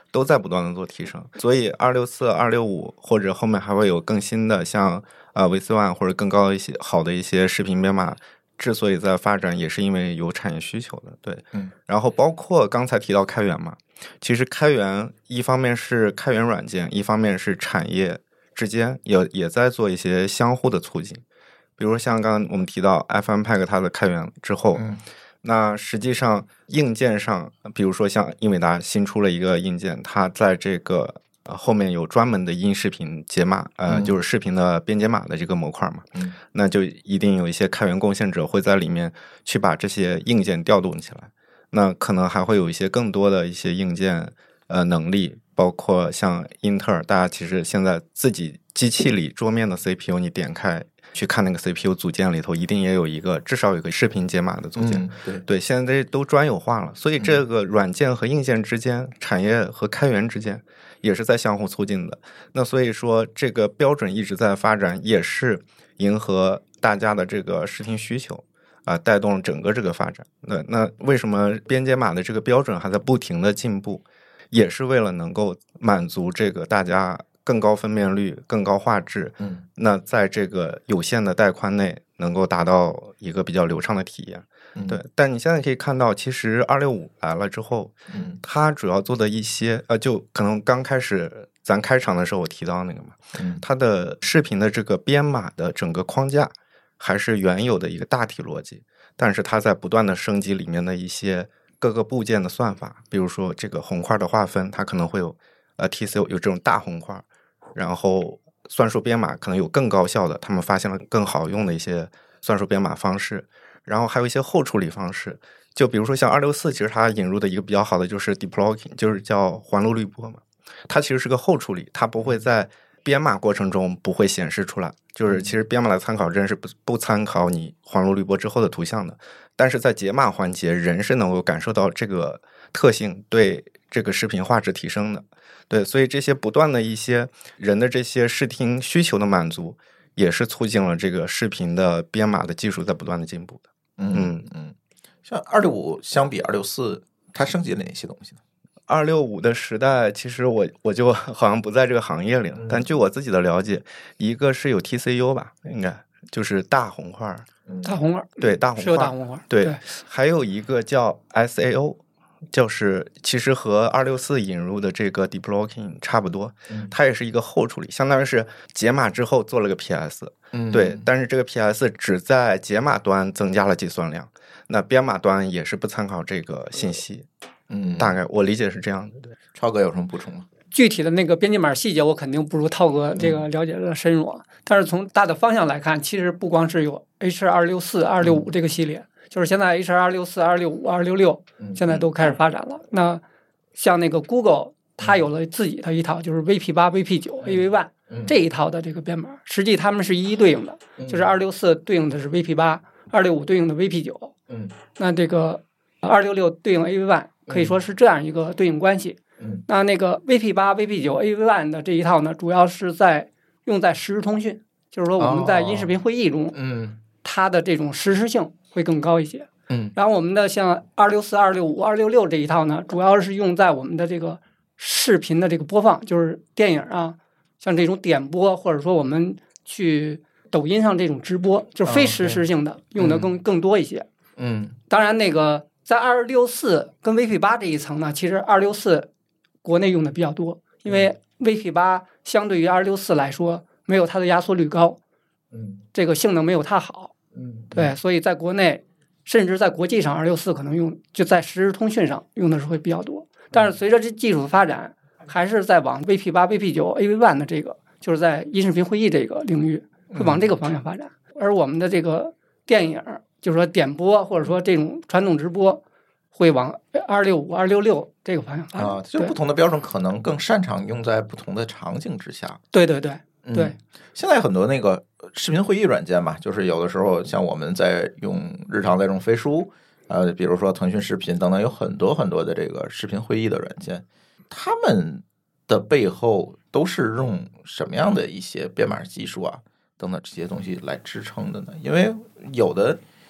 都在不断的做提升。所以二六四、二六五或者后面还会有更新的像呃 V 四 One 或者更高一些好的一些视频编码，之所以在发展，也是因为有产业需求的。对， 嗯， 然后包括刚才提到开源嘛，其实开源一方面是开源软件，一方面是产业之间也也在做一些相互的促进。比如像刚刚我们提到 F M P E G 它的开源之后， 嗯， 那实际上硬件上，比如说像英伟达新出了一个硬件，它在这个呃后面有专门的音视频解码，呃， 嗯就是视频的编解码的这个模块嘛， 嗯， 那就一定有一些开源贡献者会在里面去把这些硬件调动起来。那可能还会有一些更多的一些硬件呃能力，包括像英特尔，大家其实现在自己机器里桌面的 C P U， 你点开去看那个 C P U 组件里头，一定也有一个至少有一个视频解码的组件。 嗯、对对，现在都专有化了，所以这个软件和硬件之间，产业和开源之间也是在相互促进的。那所以说，这个标准一直在发展，也是迎合大家的这个视听需求。啊、呃，带动整个这个发展。那那为什么编解码的这个标准还在不停的进步？也是为了能够满足这个大家更高分辨率、更高画质。 嗯， 那在这个有限的带宽内，能够达到一个比较流畅的体验。 嗯、 对，但你现在可以看到，其实二六五来了之后， 嗯， 它主要做的一些呃，就可能刚开始咱开场的时候我提到那个嘛， 嗯， 它的视频的这个编码的整个框架。还是原有的一个大体逻辑，但是它在不断的升级里面的一些各个部件的算法，比如说这个红块的划分，它可能会有呃 T C O 有这种大红块，然后算术编码可能有更高效的，他们发现了更好用的一些算术编码方式，然后还有一些后处理方式，就比如说像二六四，其实它引入的一个比较好的就是 deploying， 就是叫环路滤波嘛，它其实是个后处理，它不会在编码过程中不会显示出来，就是其实编码的参考帧是不不参考你环路滤波之后的图像的，但是在解码环节，人是能够感受到这个特性对这个视频画质提升的。对，所以这些不断的一些人的这些视听需求的满足，也是促进了这个视频的编码的技术在不断的进步的。 嗯嗯，像二六五相比二六四，它升级了哪些东西呢？ 二六五的时代，其实我我就好像不在这个行业里了，但据我自己的了解，一个是有 T C U 吧，应该就是大红块， 大红块， 对，大红块是有大红块， 对， 对， 还有一个叫 S A O， 就是其实和二六四引入的这个 deploying 差不多，它也是一个后处理，相当于是解码之后做了个 P S， 嗯， 对，但是这个 P S 只在解码端增加了计算量，那编码端也是不参考这个信息。 嗯， 大概我理解是这样的。对， 超哥有什么补充吗？ 具体的那个编辑码细节，我肯定不如涛哥这个了解的深入啊。但是从大的方向来看，其实不光是有 H 二六四、二六五这个系列，就是现在 H 二六四、二六五、二六六现在都开始发展了。那像那个 Google， 它有了自己的一套，就是 V P 八、V P 九、A V 一 这一套的这个编码，实际它们是一一对应的，就是二六四对应的是 V P 八， 二六五对应的 V P 九， 嗯， 那这个二六六对应 A V 一， 可以说是这样一个对应关系。 嗯， 那那个 V P 八、V P 九、A V 一 的这一套呢，主要是在用在实时通讯，就是说我们在音视频会议中， 嗯， 它的这种实时性会更高一些。 嗯， 然后我们的像二六四、二六五、二六六这一套呢，主要是用在我们的这个视频的这个播放，就是电影啊，像这种点播，或者说我们去抖音上这种直播，就是非实时性的，用的更更多一些。 嗯， 当然那个在二六四跟 V P 八这一层呢，其实二六四国内用的比较多，因为 V P 八相对于二六四来说，没有它的压缩率高， 嗯， 这个性能没有它好， 嗯， 对，所以在国内甚至在国际上，二六四可能用就在实时通讯上用的是会比较多。但是随着这技术的发展，还是在往 V P 八、V P 九、A V 一 的这个，就是在音视频会议这个领域，会往这个方向发展。而我们的这个电影，就是说点播或者说这种传统直播，会往二六五、二六六这个方向发展。 啊，就是不同的标准可能更擅长用在不同的场景之下。 对对对对、 嗯，现在很多那个视频会议软件嘛，就是有的时候像我们在用日常在用飞书，呃，比如说腾讯视频等等，有很多很多的这个视频会议的软件，他们的背后都是用什么样的一些编码技术啊等等这些东西来支撑的呢？因为有的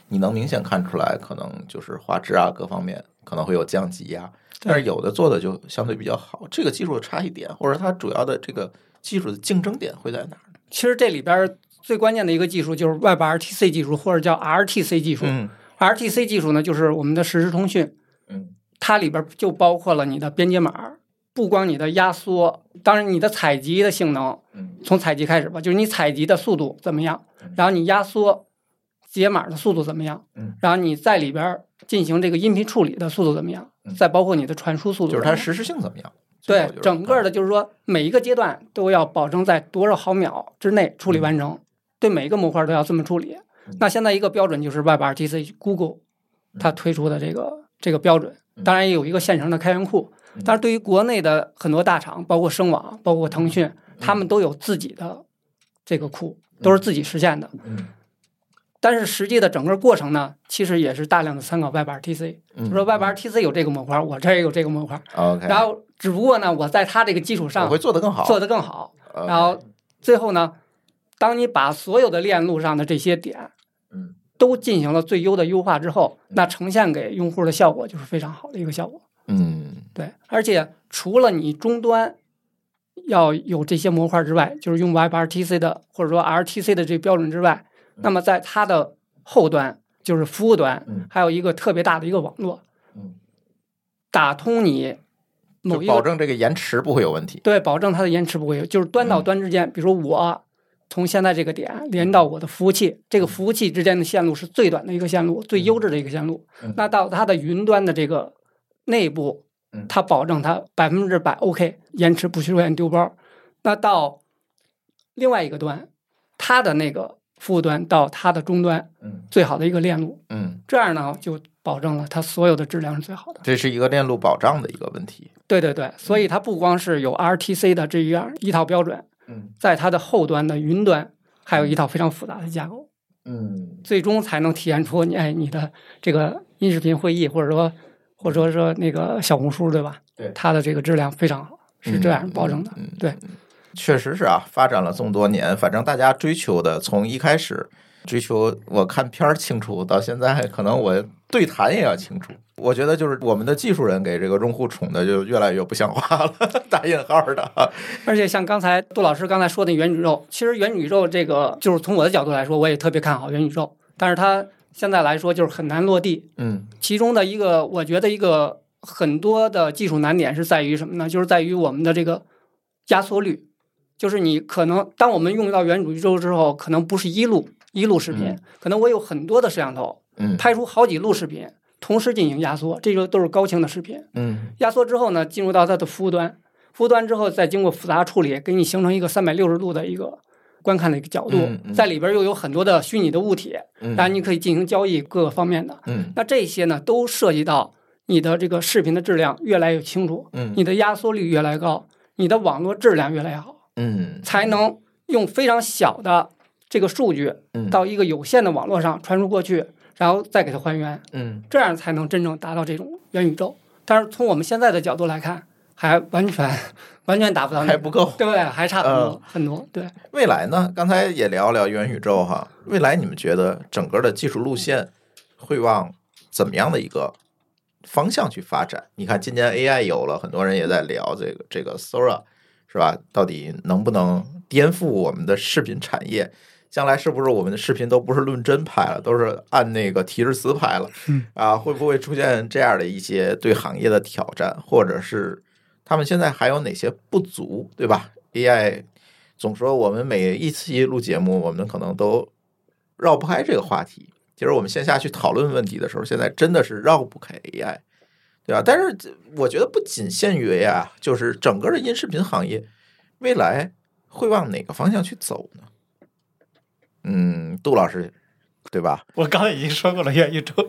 你能明显看出来，可能就是画质啊各方面可能会有降级呀、啊，但是有的做的就相对比较好。这个技术的差异点，或者它主要的这个技术的竞争点会在哪儿？ 其实这里边最关键的一个技术就是 Web R T C 技术，或者叫 R T C 技术。 嗯 R T C 技术呢，就是我们的实时通讯。 嗯， 它里边就包括了你的编解码，不光你的压缩，当然你的采集的性能，从采集开始吧，就是你采集的速度怎么样，然后你压缩解码的速度怎么样，然后你在里边进行这个音频处理的速度怎么样，再包括你的传输速度， 就是它实时性怎么样？ 对，整个的就是说每一个阶段都要保证在多少毫秒之内处理完成，对每一个模块都要这么处理。那现在一个标准就是 Web R T C Google 它推出的这个这个标准，当然也有一个现成的开源库。但是对于国内的很多大厂，包括声网、包括腾讯，他们都有自己的这个库，都是自己实现的。但是实际的整个过程呢，其实也是大量的参考 Web R T C， 就说 Web R T C 有这个模块，我这儿也有这个模块， OK， 然后只不过呢，我在它这个基础上我会做得更好， 做得更好。然后最后呢，当你把所有的链路上的这些点， 嗯， 都进行了最优的优化之后，那呈现给用户的效果就是非常好的一个效果。 嗯， 对，而且除了你终端要有这些模块之外，就是用 Web R T C 的或者说 R T C 的这个标准之外，那么在它的后端就是服务端，还有一个特别大的一个网络，打通你某一个， 保证这个延迟不会有问题。 对，保证它的延迟不会有，就是端到端之间，比如说我从现在这个点连到我的服务器，这个服务器之间的线路是最短的一个线路，最优质的一个线路。那到它的云端的这个内部，它保证它百分之百 OK， 延迟不出现丢包。那到另外一个端，它的那个服务端到它的终端，最好的一个链路， 嗯， 这样呢就保证了它所有的质量是最好的。 这是一个链路保障的一个问题。 对对对，所以它不光是有 R T C 的这样一套标准，在它的后端的云端还有一套非常复杂的架构， 嗯， 最终才能体现出你哎你的这个音视频会议或者说或者说说那个小红书，对吧？ 对， 它的这个质量非常好，是这样保证的。 嗯嗯嗯、 对， 确实是啊，发展了这么多年，反正大家追求的从一开始追求我看片儿清楚，到现在可能我对谈也要清楚。我觉得就是我们的技术人给这个用户宠的就越来越不像话了，打引号的。 而且像刚才杜老师刚才说的元宇宙，其实元宇宙这个就是从我的角度来说，我也特别看好元宇宙，但是它现在来说就是很难落地。 嗯， 其中的一个我觉得一个很多的技术难点是在于什么呢？就是在于我们的这个压缩率，就是你可能当我们用到元宇宙之后，可能不是一路一路视频，嗯、可能我有很多的摄像头， 嗯， 拍出好几路视频，同时进行压缩，这个都是高清的视频。 嗯， 压缩之后呢，进入到它的服务端，服务端之后再经过复杂处理，给你形成一个三百六十度的一个观看的一个角度， 嗯嗯、 在里边又有很多的虚拟的物体， 嗯、 然后你可以进行交易各个方面的。 嗯， 那这些呢，都涉及到你的这个视频的质量越来越清楚， 嗯， 你的压缩率越来越高，你的网络质量越来越好， 嗯， 才能用非常小的这个数据到一个有限的网络上传输过去，然后再给它还原， 嗯， 这样才能真正达到这种元宇宙。但是从我们现在的角度来看，还完全完全达不到、那個， 还不够， 对，还差很多、 呃、 很多。对， 未来呢？刚才也聊聊元宇宙哈，未来你们觉得整个的技术路线会往怎么样的一个方向去发展？你看今年 A I 有了，很多人也在聊这个这个 Sora 是吧？到底能不能颠覆我们的视频产业？将来是不是我们的视频都不是论帧拍了，都是按那个提示词拍了？ 嗯啊，会不会出现这样的一些对行业的挑战，或者是他们现在还有哪些不足，对吧 ？A I 总说我们每一期录节目，我们可能都绕不开这个话题。其实我们线下去讨论问题的时候，现在真的是绕不开 A I， 对吧？但是我觉得不仅限于 A I， 就是整个的音视频行业未来会往哪个方向去走呢？嗯，杜老师，对吧？ 我刚才已经说过了元宇宙。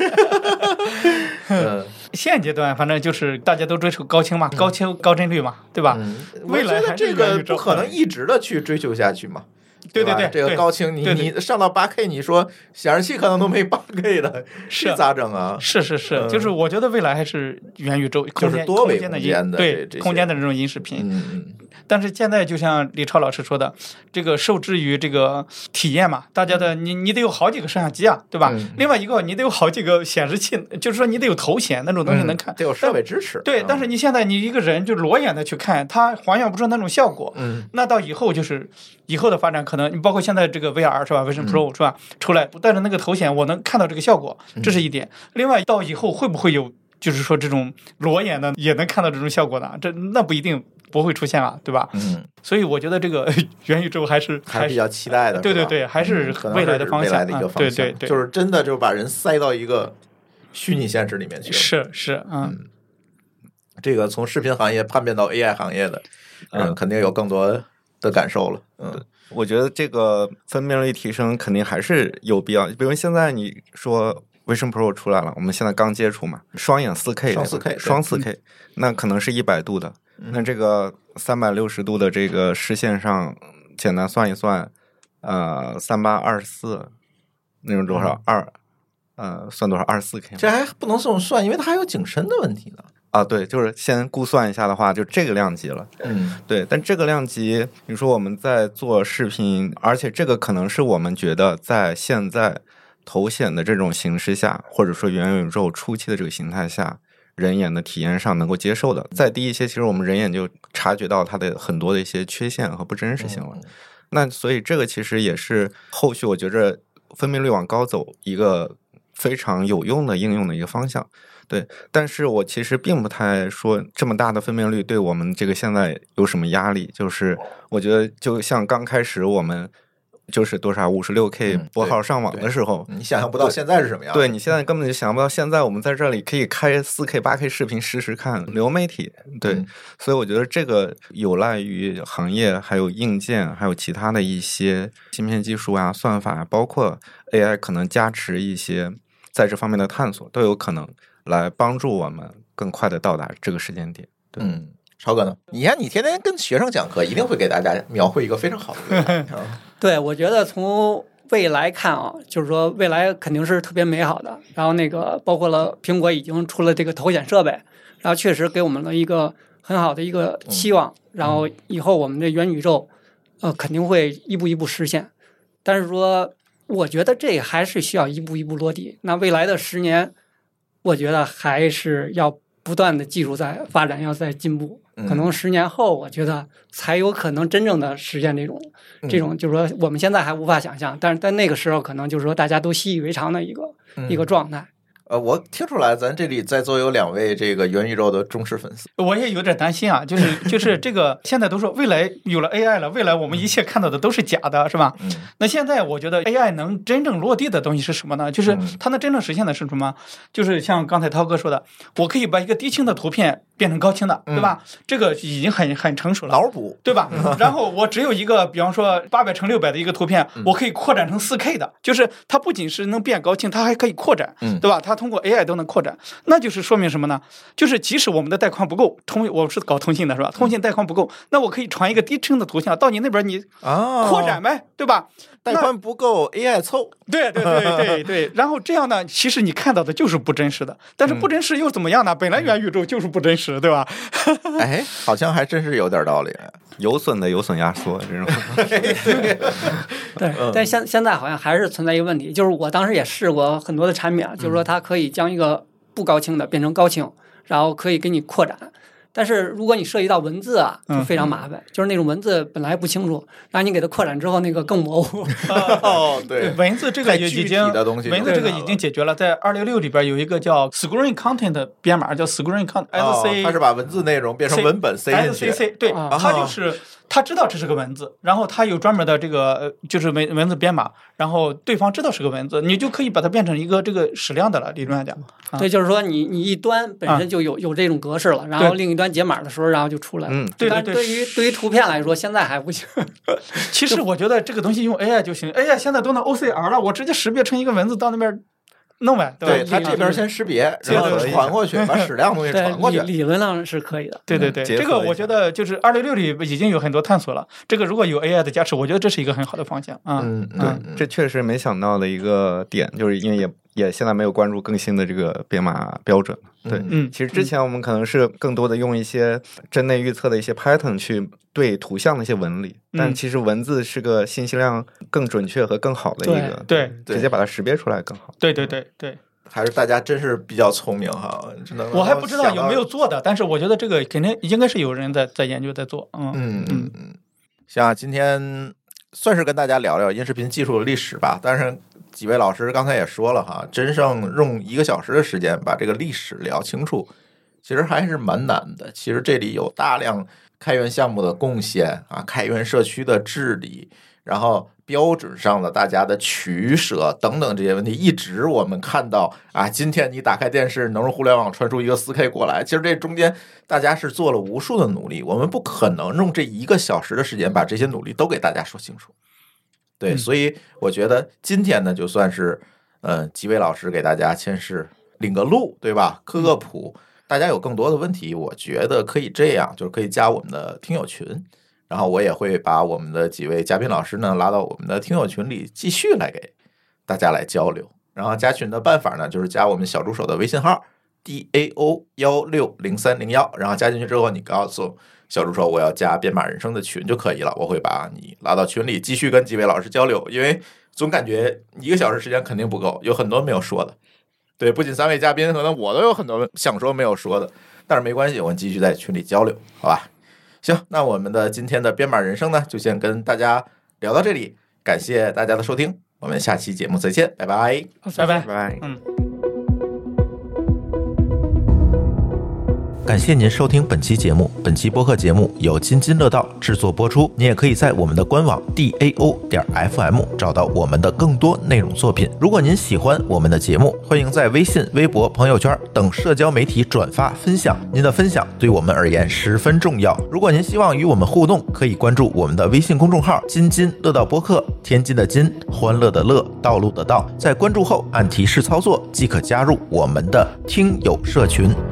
呃， 现阶段反正就是大家都追求高清嘛，嗯、高清高帧率嘛，对吧？ 嗯、 未来还是这个不可能一直的去追求下去嘛。 对对对， 这个高清你对对你上到八 K， 你说显示器可能都没八 K 的， 是这咋整啊？ 是是是， 嗯就是我觉得未来还是元宇宙空间就是多维空间的空间的对这这些空间的这种音视频。 嗯嗯但是现在就像李超老师说的，这个受制于这个体验嘛，大家的你你得有好几个摄像机啊，对吧？ 嗯另外一个你得有好几个显示器，就是说你得有头显那种东西能看， 得有设备支持。 对， 嗯但是你现在你一个人就裸眼的去看，它还原不出那种效果。 嗯， 那到以后就是以后的发展，可能你包括现在这个 V R 是吧？Vision Pro 是吧？出来带着那个头显，我能看到这个效果，这是一点。另外，到以后会不会有就是说这种裸眼的也能看到这种效果呢？这那不一定不会出现了，对吧？ 嗯， 所以我觉得这个元宇宙还是还是比较期待的。是吧对对对，还是嗯可能未来的方向， 未来的一个嗯方向。 对对对， 就是真的就把人塞到一个虚拟现实里面去了。 是是嗯。 这个从视频行业叛变到 A I 行业的，嗯， 嗯肯定有更多的感受了。嗯， 我觉得这个分辨率提升肯定还是有必要。比如现在你说 Vision Pro 出来了，我们现在刚接触嘛，双眼 四 K， 双 四 K， 双 四 K， 那可能是一百度的， 嗯那这个三百六十度的这个视线上，简单算一算，呃，三八二十四，那种多少二、呃，算多少二十四 K？ 这还不能这么算，因为它还有景深的问题呢。 啊，对，就是先估算一下的话，就这个量级了。 嗯， 对，但这个量级，你说我们在做视频，而且这个可能是我们觉得在现在头显的这种形式下，或者说元宇宙初期的这个形态下，人眼的体验上能够接受的。再低一些，其实我们人眼就察觉到它的很多的一些缺陷和不真实性了。 嗯、 那所以这个其实也是后续我觉着分辨率往高走一个非常有用的应用的一个方向。对，但是我其实并不太说这么大的分辨率对我们这个现在有什么压力，就是我觉得就像刚开始我们就是多少五十六 K 拨号上网的时候， 嗯、你想象不到现在是什么样的。 对，你现在根本就想不到现在我们在这里可以开 四 K 八 K 视频实时看流媒体。对、嗯，所以我觉得这个有赖于行业还有硬件还有其他的一些芯片技术啊算法，包括 A I 可能加持一些在这方面的探索都有可能来帮助我们更快的到达这个时间点。对， 嗯，超哥呢？你看，你天天跟学生讲课，一定会给大家描绘一个非常好的未来。 对，我觉得从未来看啊，就是说未来肯定是特别美好的。然后那个包括了苹果已经出了这个头显设备，然后确实给我们了一个很好的一个期望。嗯、然后以后我们的元宇宙，呃，肯定会一步一步实现。但是说，我觉得这还是需要一步一步落地。那未来的十年，我觉得还是要不断的技术在发展，要在进步。可能十年后，我觉得才有可能真正的实现这种、嗯、这种，就是说我们现在还无法想象，但是在那个时候，可能就是说大家都习以为常的一个、嗯、一个状态。 呃，我听出来，咱这里在座有两位这个元宇宙的忠实粉丝， 我也有点担心啊，就是就是这个现在都说未来有了 A I 了，未来我们一切看到的都是假的，是吧？嗯。那现在我觉得 A I 能真正落地的东西是什么呢？就是它能真正实现的是什么？就是像刚才涛哥说的，我可以把一个低清的图片变成高清的，对吧？嗯、这个已经很很成熟了， 脑补， 对吧？然后我只有一个，比方说八百乘六百的一个图片，我可以扩展成四 K 的，就是它不仅是能变高清，它还可以扩展， 嗯、 对吧？它通过 A I 都能扩展。那就是说明什么呢？就是即使我们的带宽不够，通我是搞通信的是吧？通信带宽不够，那我可以传一个低清的图像到你那边，你扩展呗，对吧？ 带宽不够 A I 凑， 对对对对对。然后这样呢，其实你看到的就是不真实的，但是不真实又怎么样呢？本来元宇宙就是不真实，对吧？ 哎，好像还真是有点道理。 有损的有损压缩这种。 对，但现现在好像还是存在一个问题，就是我当时也试过很多的产品啊，就是说它可以将一个不高清的变成高清，然后可以给你扩展。但是如果你涉及到文字啊，就非常麻烦，嗯、就是那种文字本来不清楚，然后你给它扩展之后，那个更模糊。 哦，对， 文字这个已经文字这个已经解决了，在二六六里边有一个叫 Screen Content 的编码，叫 Screen Content，S C，、 哦、它是把文字内容变成文本塞进去。 S C C， 对， 哦、 它就是他知道这是个文字，然后他有专门的这个就是文文字编码，然后对方知道是个文字，你就可以把它变成一个这个矢量的了。理论上讲， 啊、对，就是说你你一端本身就有、啊、有这种格式了，然后另一端解码的时候，然后就出来了。 嗯， 对对对。但对于对于图片来说，现在还不行。 其实我觉得这个东西用 A I 就行 ，A I 现在都能 O C R 了，我直接识别成一个文字到那边。 弄完， 对吧？ 他这边先识别，然后传过去，把矢量东西传过去。 理理论上是可以的。 对对对，这个我觉得就是二六六里已经有很多探索了。这个如果有 A I 的加持，我觉得这是一个很好的方向啊。 嗯嗯，这确实没想到的一个点，就是因为也也现在没有关注更新的这个编码标准。对， 嗯， 其实之前我们可能是更多的用一些针内预测的一些 pattern 去对图像的一些纹理， 嗯、 但其实文字是个信息量更准确和更好的一个， 对， 对直接把它识别出来更好。 对对对对。 还是大家真是比较聪明哈， 我还不知道有没有做的，但是我觉得这个肯定应该是有人在在研究在做。嗯嗯嗯嗯，行啊，今天算是跟大家聊聊音视频技术的历史吧。但是几位老师刚才也说了哈，真正用一个小时的时间把这个历史聊清楚，其实还是蛮难的。其实这里有大量开源项目的贡献啊，开源社区的治理，然后标准上的大家的取舍等等这些问题，一直我们看到啊，今天你打开电视能用互联网传输一个 四 K 过来，其实这中间大家是做了无数的努力，我们不可能用这一个小时的时间把这些努力都给大家说清楚。对，所以我觉得今天呢，就算是呃几位老师给大家先是领个路，对吧？科个谱，大家有更多的问题，我觉得可以这样，就是可以加我们的听友群。然后我也会把我们的几位嘉宾老师呢拉到我们的听友群里，继续来给大家来交流。然后加群的办法呢，就是加我们小助手的微信号 D A O 一六零三零一，然后加进去之后，你告诉小助手我要加编码人生的群就可以了，我会把你拉到群里，继续跟几位老师交流。因为总感觉一个小时时间肯定不够，有很多没有说的。对，不仅三位嘉宾，可能我都有很多想说没有说的，但是没关系，我们继续在群里交流，好吧？行，那我们的今天的编码人生呢，就先跟大家聊到这里，感谢大家的收听，我们下期节目再见，拜拜， 拜拜， 拜拜， 嗯。 感谢您收听本期节目，本期播客节目由津津乐道制作播出。你也可以在我们的官网 D A O 点 F M 找到我们的更多内容作品。如果您喜欢我们的节目，欢迎在微信、微博、朋友圈等社交媒体转发分享，您的分享对我们而言十分重要。如果您希望与我们互动，可以关注我们的微信公众号津津乐道播客，天津的津，欢乐的乐，道路的道。在关注后按提示操作即可加入我们的听友社群。